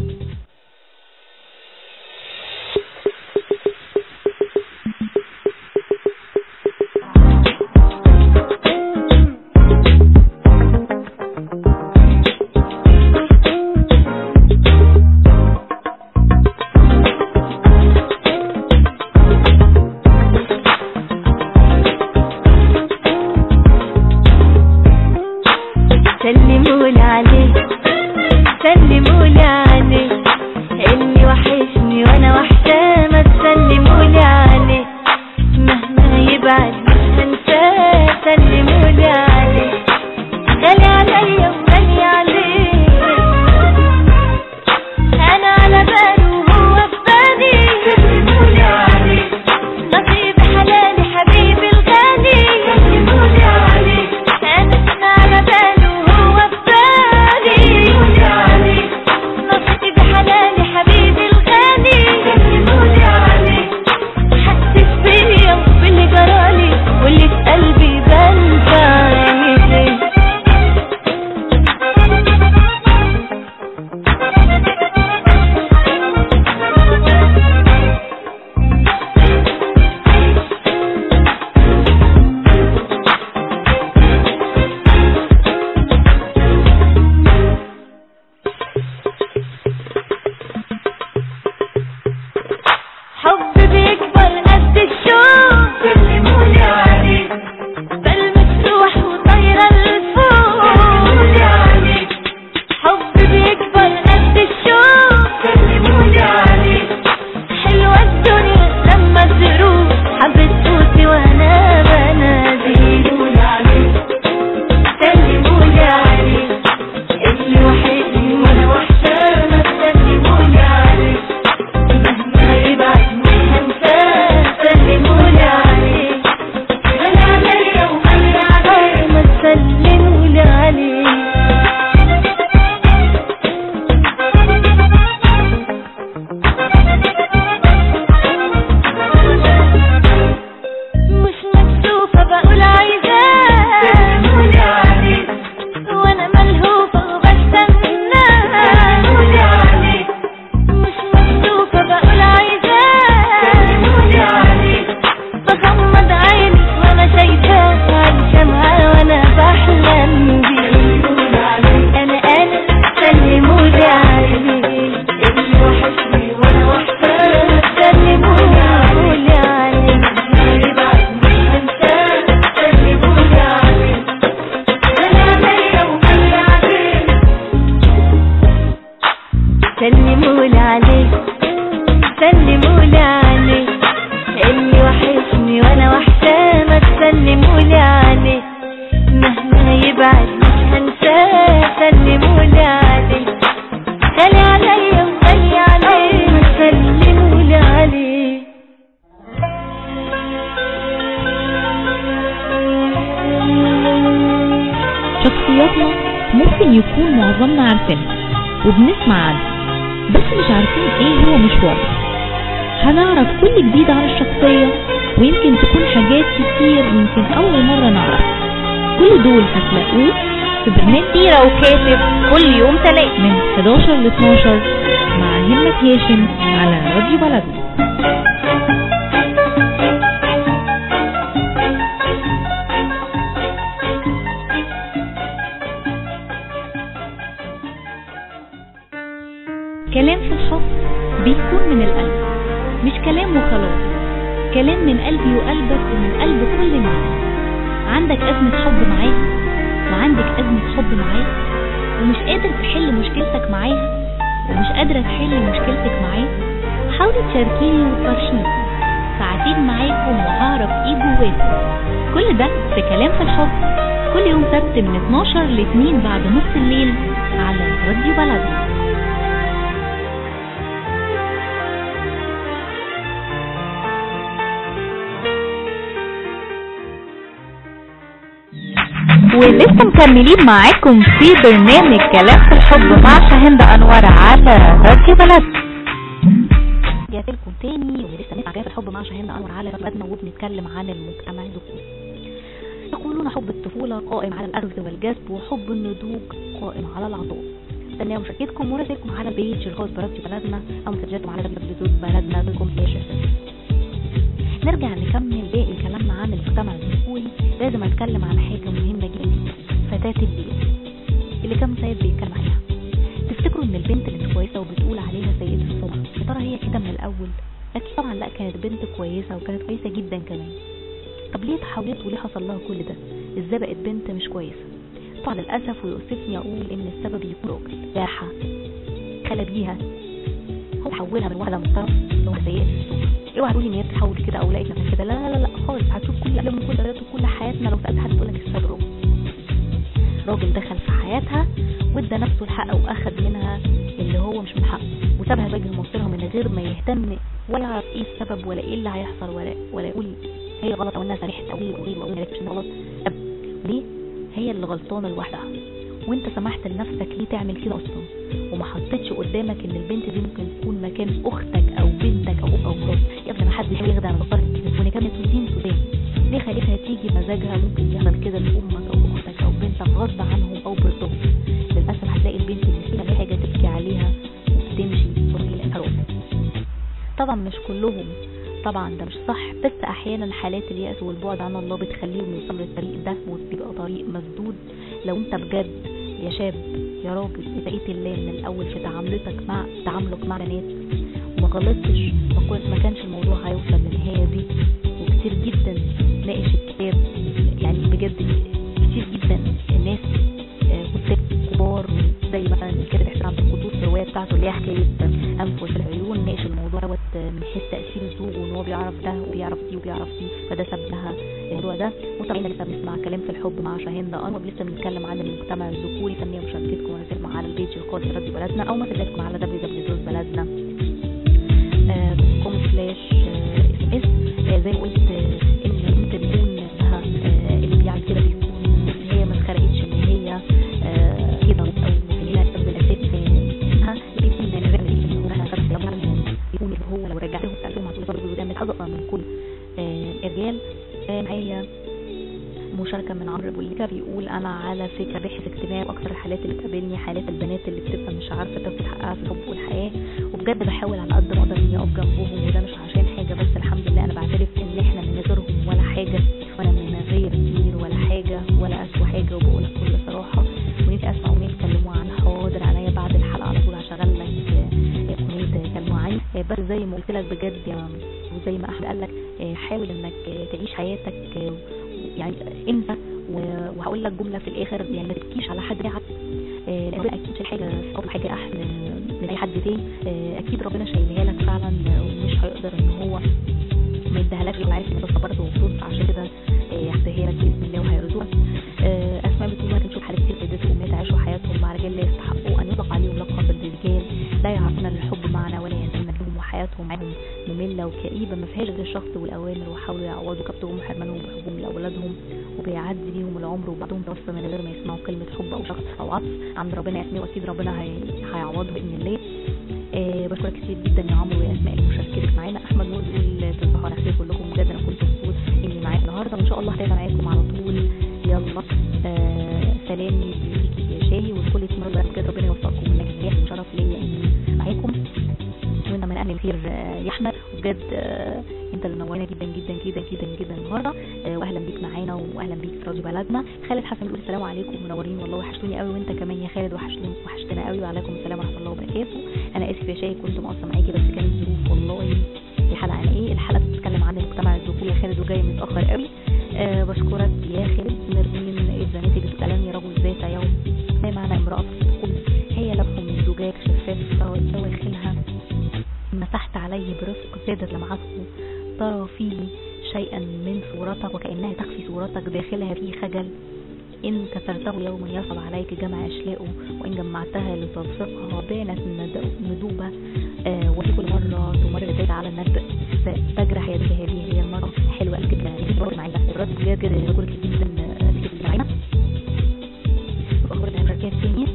سلمولي عليه سلمولي عليه اللي وحشني وانا وحشاه. ما تسلمولي عليه مهما يبعد مش هنساه. سلمولي عليه غالي عليا وغالي عليه انا على باله وهو في بالي. سلمولي عليه نصيب حلالي حبيبي الغالي. سلمولي عليه انا على باله واللي في قلبي بنساني ليه. حب بيكبر قد الشوق. سلمولي عليه بلمس روح وطايرة لفوق. سلمولي عليه حب بيكبر قد الشوق. سلمولي عليه حلوة الدنيا لما تروح حبت صوتي وانا بنادي. سلمولي عليه سلمولي عليه اللي وحشني وانا وحشاه. ما تسلمولي عليه مهما يبعد مش هنساه. سلمولي عليه غالي عليا وغالي عليه. ما تسلمولي عليه مش مكسوفة بقول عايزاه. سلمولي عليه وانا ملهوفة وبستناه. سلمولي عليه مش مكسوفة بقول عايزاه. سلمولي عليه بغمض عيني وانا شايفاه عايشة معاه وانا بحلم بيه. سلمولي عليه انا انا سلمولي عليه اللي وحشني وانا وحشاه. سلمولي عليه ما يبعد مش هنساه. سلمولي عليه غالي عليا وغالي عليه. سلمولي عليه سلمولي عليه اللي وحشني وانا وحشاه. ما تسلمولي عليه مهما يبعد مش هنساه. سلمولي عليه غالي عليا وغالي عليه. ما تسلمولي عليه شخصياتنا ممكن يكون معظمنا عارفينها وبنسمع عنها بس مش عارفين ايه هو مشوارها. هنعرف كل جديد عن الشخصية، ويمكن تكون حاجات كتير يمكن أول مرة نعرف. كل دول هتلاقوه في برنامج سيرة وكاتب كل يوم تلات من حداشر ل اتناشر مع همة هاشم على راديو بلدنا. كلام في الحب بيكون من القلب، مش كلام وخلاص، كلام من قلبي وقلبك ومن قلب كل الناس. عندك أزمة حب معاها وعندك أزمة حب معاه ومش قادر تحل مشكلتك معاها ومش قادرة تحل مشكلتك معاه، حاولي تشاركيني وتفرشيني ساعتين معاكم وهعرف ايه جواكم. كل ده في كلام في الحب كل يوم سبت من اتناشر ل اتنين بعد نص الليل على راديو بلدنا. ولسه مكملين معاكم في برنامج كلام في الحب مع شاهين انور على راديو بلدنا. رجعت لكم تاني ولسه بنسمع كلام في الحب مع شاهين انور على راديو بلدنا وبنتكلم عن المجتمع الذكوري. يقولون حب الطفولة قائم على الأخذ والجذب، وحب النضوج قائم على العطاء. استنوا مشاركتكم ورسائلكم على البيج الخاص براديو بلدنا أو مسجاتكم على دبليو بلدنا دوت كوم. نرجع نكمل باقي كلامنا عن المجتمع الذكوري. لازم اتكلم عن حاجة مهمة جدا، فتاة البيت اللي كم سيد بيتكلم عليها. تفتكروا ان البنت اللي مش كويسة وبتقول عليها سيدة السمعة، يا ترى هي كده من الاول؟ اكيد طبعا لا، كانت بنت كويسة وكانت كويسة جدا كمان. طب ليه تحولت وليه حصل لها كل ده؟ ازاي بقت بنت مش كويسة؟ طبعا للاسف ويؤسفني اقول ان السبب يكون راجل باحة خلى بيها هو حولها من واحدة محترمة لواحدة سيئة السمعة. اوعى تقولي ان هي بتحول كده او لقيت نفسها كده، لا لا لا لا خالص. هتشوف كل قبل كل درجات وكل حياتنا لو سالت حد يقول لك السبب راجل. راجل دخل في حياتها وادى نفسه الحق واخد منها اللي هو مش من حقه وسابها تواجه مصيرها من غير ما يهتم ولا يعرف ايه السبب ولا ايه اللي هيحصل ولا ولا يقول هي غلط او انها سريحه او ايه وايه وايه مالكش ان غلط. ليه هي اللي غلطانه لوحدها؟ وانت سمحت لنفسك ليه تعمل كده اصلا؟ وما حطيتش قدامك ان البنت دي ممكن تكون مكان اختك او بنتك او اب او مرات. يا ابني ما حدش يخدع من الغلط وان كانت روتين سودان. ليه خليتها تيجي مزاجها ممكن يحصل كده لامك او اختك او بنتك غصب عنهم او بالضبط؟ للاسف هتلاقي البنت اللي فيها حاجه تبكي عليها وبتمشي طريق الانحراف. طبعا مش كلهم، طبعا ده مش صح، بس احيانا حالات اليأس والبعد عن الله بتخليهم يوصلوا للطريق ده وبيبقى طريق مسدود. لو انت بجد يا شاب يا راجل اتقيت الله من الاول في تعاملتك مع تعاملك مع بنات وما غلطتش، ما كانش الموضوع هيوصل للنهايه دي. وكتير جدا ناقش الكتاب، يعني بجد كتير جدا الناس كتاب كبار زي مثلا الكاتب احسان عبد القدوس في الروايه بتاعته اللي هي حكايه انف في العيون، ناقش الموضوع دوت من حيث تاثير الذوق وان هو بيعرف ده وبيعرف دي وبيعرف دي، فده ساب لها الموضوع ده. وطبعا لسه بنسمع كلام في الحب مع شاهين انور، لسه بنتكلم عن المجتمع الذكوري. ثانيه مشاركتكم ورسائلكم على البيج الخاص براديو بلدنا او مسجاتكم على دبليو دبليو دوت بلدنا دوت كوم سلاش اس اس. زي ما قلت ان ممكن يكون انها اللي بيعمل كده بيكون هي ما اتخرقتش ان هي كده او ان هي السبب الاساسي انها بيكون الرجل اللي انها خدت طبعا يكون هو لو رجع لهم تقدم على الضرب وده حاجه من كل الرجال. معايا مشاركة من عمرو بوليكا بيقول انا على فكرة باحث اجتماعي، واكثر الحالات اللي بتقابلني حالات البنات اللي بتبقى مش عارفة تاخد حقها في الحب والحياة، وبجد بحاول على قد ما اقدر اني اقف جنبهم، وده مش عشان حاجة بس الحمد لله انا بعترف ان احنا من غيرهم ولا حاجة وانا من غير كتير ولا حاجة ولا اسوى حاجة، وبقول بكل صراحة. ونفسي اسمع اغنية تكلموا عن حاضر عليا بعد الحلقة على طول هشغل لك اغنية تكلموا عني. بس زي ما قلت لك بجد يا وزي ما احمد قال لك حاول انك تعيش حياتك يعني انت. وهقول لك جمله في الاخر، يعني ما تبكيش على حد بعد، لان ربنا اكيد شايل حاجه او حاجه احسن من اي حد تاني. اكيد ربنا شايلها لك فعلا ومش هيقدر ان هو ما يديهالكش لو عارف ان انت صبرت وصبرت، عشان كده هيديها لك باذن الله وهيرزقك. اسماء بتقول لك نشوف حالات كتير سيدات وامهات عاشوا حياتهم مع رجال لا يستحقوا ان يطلق عليهم لقب الرجال، لا يعرفون الحب معنا ولا يهتمون لهم، وحياتهم معهم ممله وكئيبه ما فيهاش غير الشخص والاوامر، وحاولوا يعوضوا كبتهم وحرمانهم وحبهم لاولادهم، وبيعدي بيهم العمر وبعدهم توفى من غير ما يسمعوا كلمه حب او شخص او عطف عند ربنا يسميه، واكيد ربنا هي... هيعوضه باذن الله. أه بشكرك كتير جدا يا عمرو ويا اسماء لمشاركتك معانا. احمد احمد، وبجد آه انت اللي منورنا جدا جدا جدا جدا جدا النهارده. آه واهلا بيك معانا واهلا بيك في راديو بلدنا. خالد حسن بيقول السلام عليكم منورين والله وحشتوني قوي، وانت كمان يا خالد وحشتني وحشتنا قوي، وعليكم السلام ورحمه الله وبركاته. انا اسف يا شاي كنت مقصره معاكي بس كانت ظروف والله. الحلقه عن ايه؟ الحلقه بتتكلم عن المجتمع الذكوري يا خالد وجاي متاخر قوي. أه بشكرك يا خالد. نرمين الزناتي بتسالني رجل ذات يوم ما معنى امراه تقول هي لبح من زجاج شفاف دواخلها مسحت عليه برفق زادت لمعته ترى فيه شيئا من صورتك وكأنها تخفي صورتك داخلها في خجل. إن كسرته يوما يصعب عليك جمع أشلاءه، وإن جمعتها لتلصقها بانت ندوبة. آه وفي كل مرة تمر ذات على الندب تجرح يدك هذه هي المرة حلوة الكتلة الرد معي الرد بجد كده كل جدا الكتلة معينا وأخبر الحركات الثانية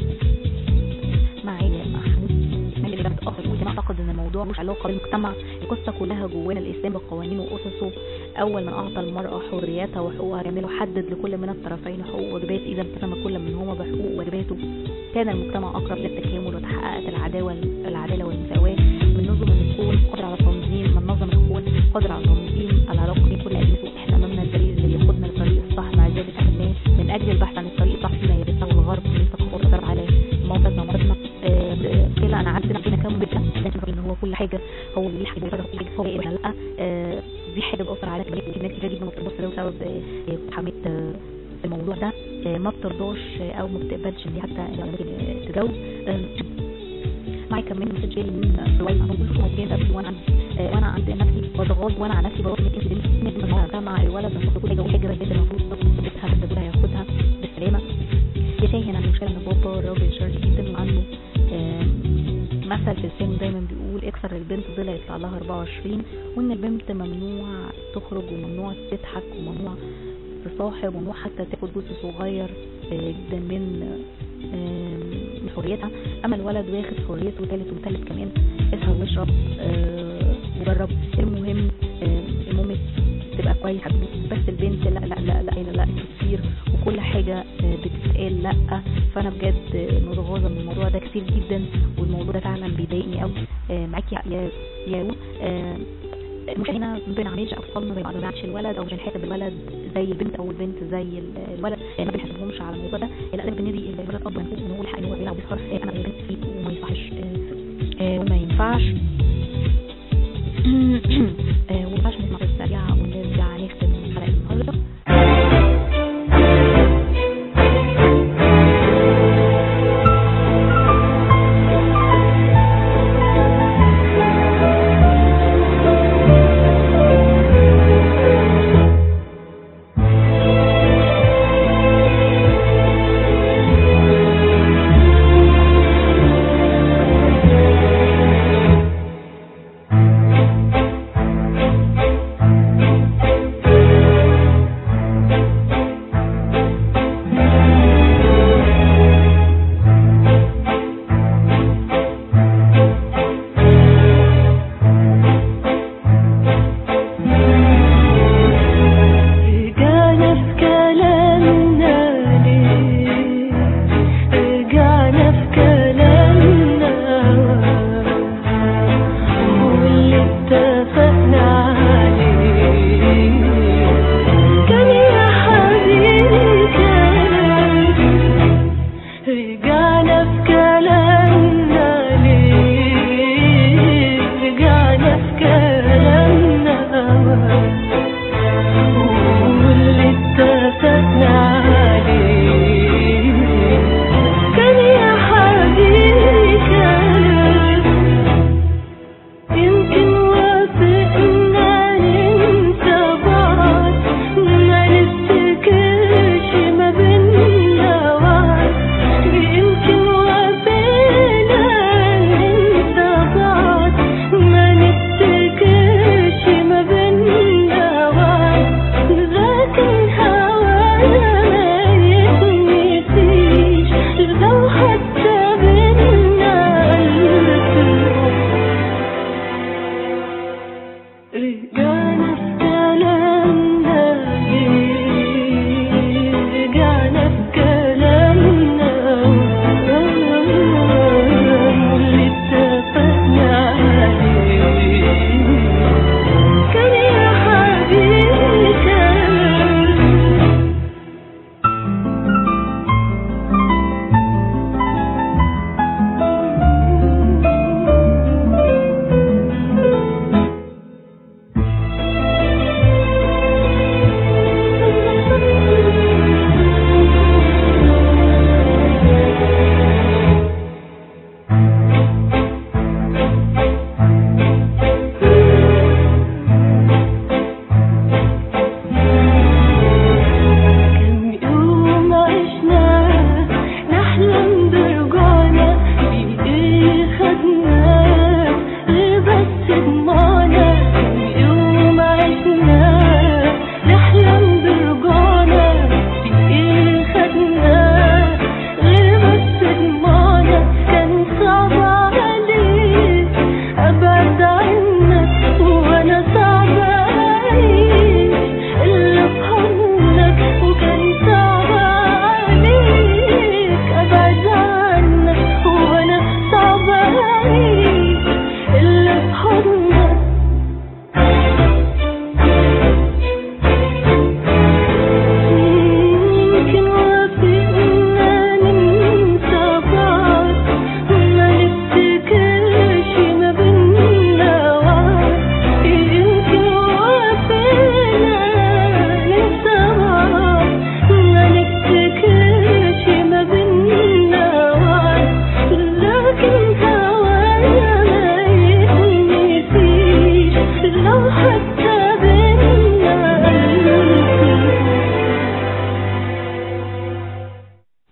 معي محمود من اللي بتأخر. وأنا أعتقد أن الموضوع مش علاقة بالمجتمع، القصة كلها جوانا الإسلام بقوانينه وأسسه. أول من أعطى المرأة حريتها وحقوقها كاملة وحدد لكل من الطرفين حقوق وواجبات، إذا التزم كل منهما بحقوق وواجباته كان المجتمع أقرب للتكامل وتحققت العداوة العدالة والمساواة. من نظم الكون قادر على تنظيم من نظم الكون قادر على تنظيم العلاقة بين كل أجناس. إحنا أمامنا الدليل اللي ياخدنا للطريق الصح، مع ذلك أمامنا من أجل البحث عن الطريق الصح فيما يبثه الغرب للتقرب على موقفنا وموقفنا. قيل أنا عدنا عندنا كام بدأ لكن إن هو كل حاجة هو اللي حاجة كل حاجة هو إيه لا دي حاجة بتأثر على كمية الناس كتير جدا ما بتبص له بسبب حمية الموضوع ده. ما بترضاش أو ما بتقبلش إن حتى ممكن تجاوب. معي كمان مسج جاي من رواية عن كل شيء موجود قبل وأنا وأنا عند نفسي بتغاض وأنا عن نفسي بروح من مع الولد بس كل جواب حاجة بس المفروض تاخدها بس تاخدها ياخدها بالسلامة. يا شاي هنا المشكلة إن بابا راجل شرقي جدا وعنده مثل في الفيلم دايما بيقول اكسر البنت ضلع يطلع لها أربعة وعشرين، وان البنت ممنوع تخرج وممنوع تضحك وممنوع تصاحب وممنوع حتى تاخد جزء صغير جدا من من حريتها. اما الولد واخد حريته ثالث وثالث كمان اسهر واشرب وجرب. المهم المهم تبقى كويس حبيبي، بس البنت لا لا لا لا لا, لا كتير وكل حاجة بتتقال لا. فانا بجد متغاظة من الموضوع ده كتير جدا، والموضوع ده فعلا بيضايقني قوي. معاكي يا يا مش هنا ما بنعملش اطفالنا زي ما بنعملش الولد او بنحاسب الولد زي البنت او البنت زي الولد، ما بنحاسبهمش على الموضوع ده. لا لازم بندي الولد اب نقول الحق ان هو بيلعب بيسهر انا البنت فيه وما يصحش وما ينفعش وما ينفعش نسمع السريعه ونرجع نختم حلقه النهارده. ما نفتكرش ما بينا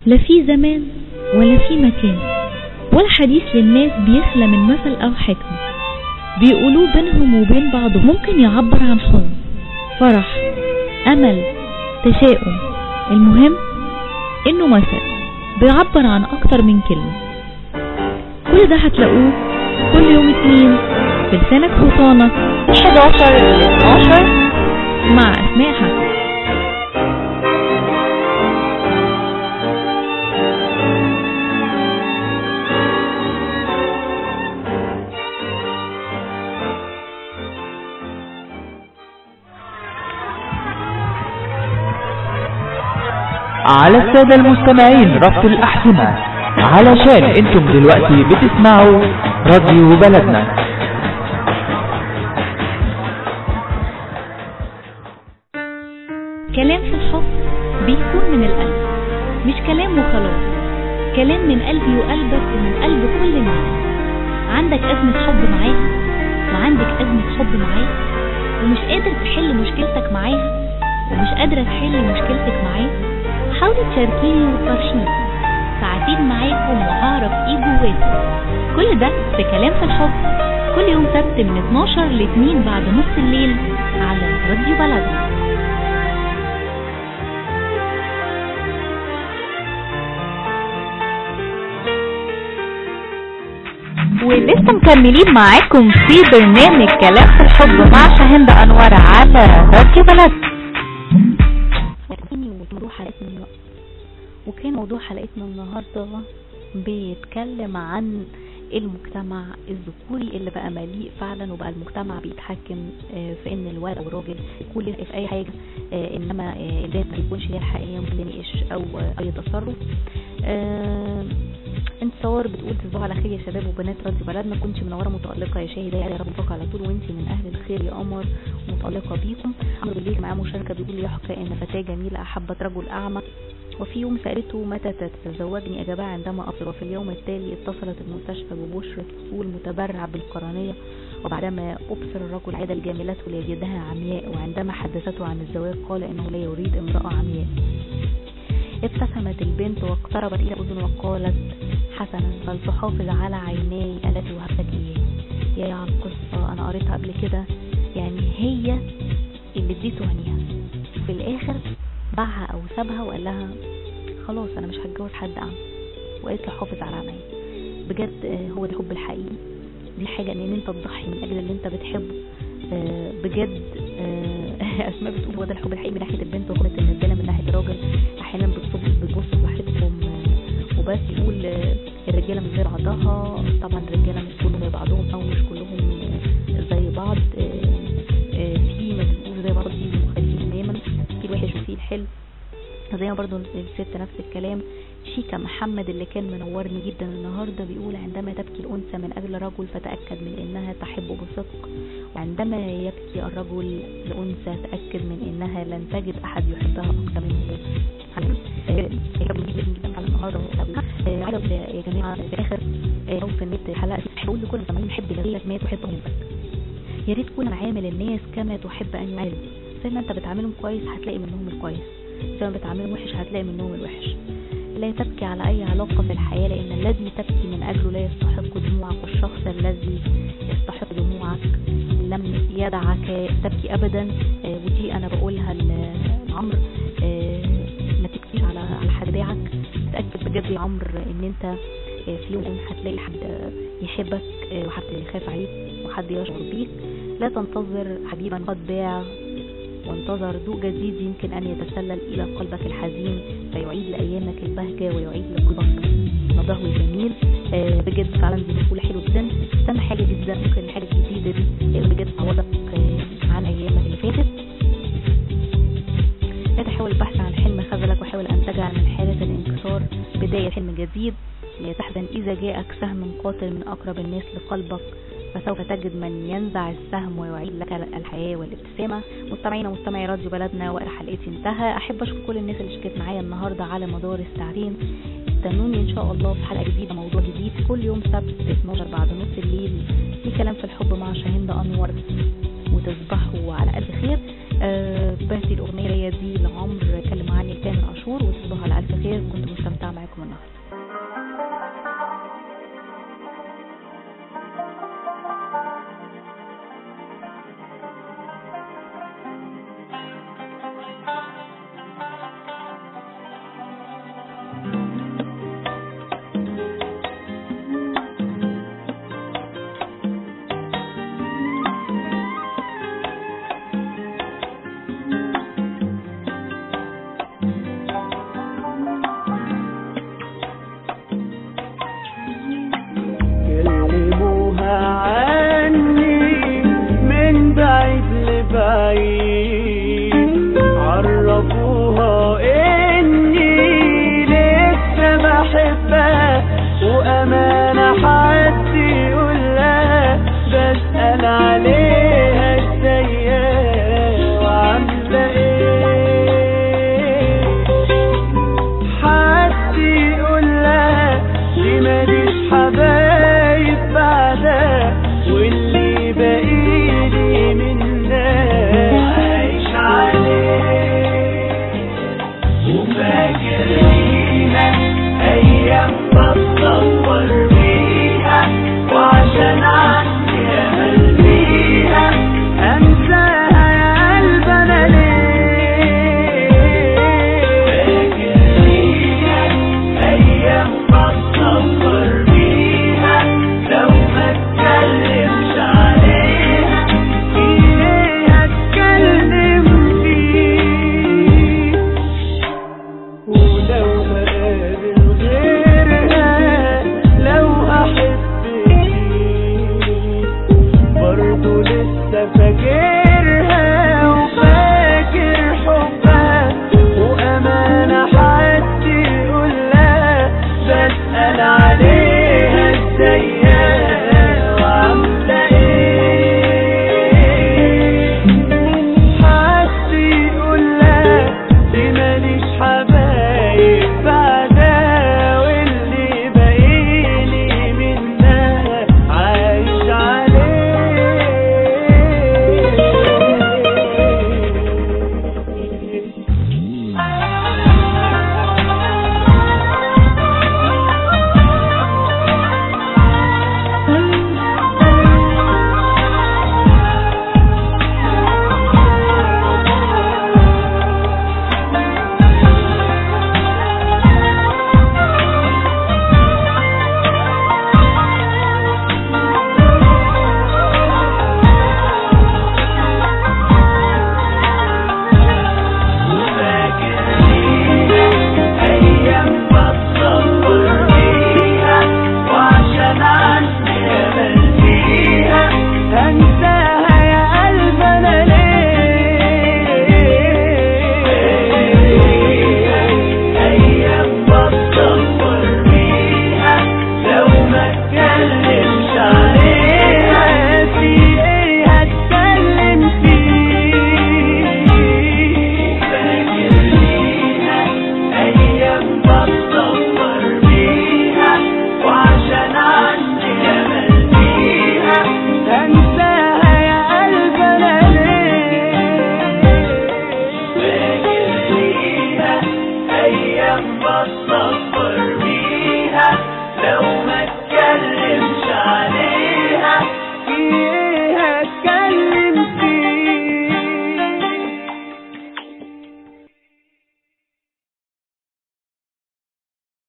لا في زمان ولا في مكان، ولا حديث للناس بيخلى من مثل أو حكمة بيقولوه بينهم وبين بعضهم. ممكن يعبر عن حزن، فرح، أمل، تشاؤم. المهم إنه مثل بيعبر عن أكتر من كلمة. كل ده هتلاقوه كل يوم اتنين في لسانك حصانك حداشر ل اتناشر مع أسماء حسن. على السادة المستمعين ربط الأحزمة، علشان انتم دلوقتي بتسمعوا راديو بلدنا. كلام في الحب بيكون من القلب، مش كلام وخلاص، كلام من قلبي وقلبك ومن قلب كل الناس. عندك أزمة حب معاها وعندك أزمة حب معاه، ومش قادر تحل مشكلتك معاها ومش قادرة تحل مشكلتك معاه، حاولي تشاركيني وتفرشيني ساعتين معاكم وهعرف ايه جواكم. كل ده في كلام في الحب كل يوم سبت من اتناشر ل اتنين بعد نص الليل على راديو بلدنا. ولسه مكملين معاكم في برنامج كلام في الحب مع شاهندة أنور على راديو بلدنا. وكان موضوع حلقتنا النهاردة بيتكلم عن المجتمع الذكوري اللي بقى مليء فعلا، وبقى المجتمع بيتحكم في ان الولد او الراجل يكون له في اي حاجة، انما البنت ما يكونش هي الحقيقية، ممكن يناقش او اي تصرف. انتصار بتقول تصبحوا على خير يا شباب وبنات راديو بلدنا، كنت منوره متالقه يا شاهده يا رب مفاق على طول، وانتي من اهل الخير يا قمر متالقه بيكم. عمرو بالليل معاه مشاركه بيقول يحكى ان فتاه جميله احبت رجل اعمى، وفي يوم سالته متى تتزوجني اجابها عندما ابصر، وفي اليوم التالي اتصلت المستشفى ببشرة وصول متبرع بالقرنيه، وبعدما ابصر الرجل عاد الجاملته ليجدها عمياء، وعندما حدثته عن الزواج قال انه لا يريد امراه عمياء. ابتسمت البنت واقتربت الى اذنه وقالت حسنا فلتحافظ على عيناي التي وهبتك اياه. يا على القصه انا قريتها قبل كده، يعني هي اللي اديته عينيها في الاخر باعها او سابها وقال لها خلاص انا مش هتجوز حد اعمى، وقالت له حافظ على عيني. بجد هو ده الحب الحقيقي، دي حاجه ان انت تضحي من اجل اللي انت بتحبه. بجد اسماء بتقول هو ده الحب الحقيقي من ناحيه البنت، وقالت ان الرجاله من ناحيه الراجل احيانا بتبص بتبص لصحتهم وبس. يقول الرجاله من غير بعضها، طبعا الرجاله مش كلهم زي بعضهم او مش كلهم زي بعض، في ما بيقولوا زي بعض، في مختلفين تماما، في الوحش وفي الحلو. زي ما برضو الست نفس الكلام. شيكا محمد اللي كان منورني جدا النهارده بيقول عندما تبكي الانثى من اجل رجل فتاكد من انها تحبه بصدق، وعندما يبكي الرجل لانثى تاكد من انها لن تجد احد يحبها اكثر منه. جدا على النهارده عايزه يا جماعه في الاخر او في النت الحلقه بقول لكل زمايلي نحب غيرك ما تحبهم منك. يا ريت تكون معامل الناس كما تحب ان يعاملوا، زي ما انت بتعاملهم كويس هتلاقي منهم الكويس، زي ما بتعاملهم وحش هتلاقي منهم الوحش. لا تبكي على اي علاقة في الحياة، لان الذي تبكي من اجله لا يستحق دموعك، والشخص الذي يستحق دموعك لم يدعك تبكي ابدا. آه ودي انا بقولها لعمرو، آه ما تبكيش على على حد باعك. تأكد بجد يا عمرو ان انت آه في يوم هتلاقي حد يحبك آه وحد يخاف عليك وحد يشعر بيك. لا تنتظر حبيبا قد باع، وانتظر ضوء جديد يمكن أن يتسلل إلى قلبك الحزين فيعيد لأيامك البهجة ويعيد لقلبك نضاره الجميل. آه بجد فعلا دي مسؤولة حلوة جدا، استنى حاجة جدا ممكن الحاجة الجديدة دي بجد تعوضك آه عن أيامك اللي فاتت. لا تحاول البحث عن حلم خذلك، وحاول أن تجعل من حالة الانكسار بداية حلم جديد. لا تحزن إذا جاءك سهم قاتل من أقرب الناس لقلبك، فسوف تجد من ينزع السهم ويعيد لك الحياة والابتسامة. مستمعينا مستمعي راديو بلدنا، وقت حلقتي انتهى. احب اشكر كل الناس اللي شاركت معايا النهارده على مدار الساعتين. استنوني ان شاء الله في حلقة جديدة، موضوع جديد كل يوم سبت اتناشر بعد نص الليل في كلام في الحب مع شاهندة انور، وتصبحوا على الف خير. أه بهدي الاغنية دي لعمرو كلم عني تامر عاشور، وتصبحوا على الف خير. كنت مستمتعة معاكم بعيد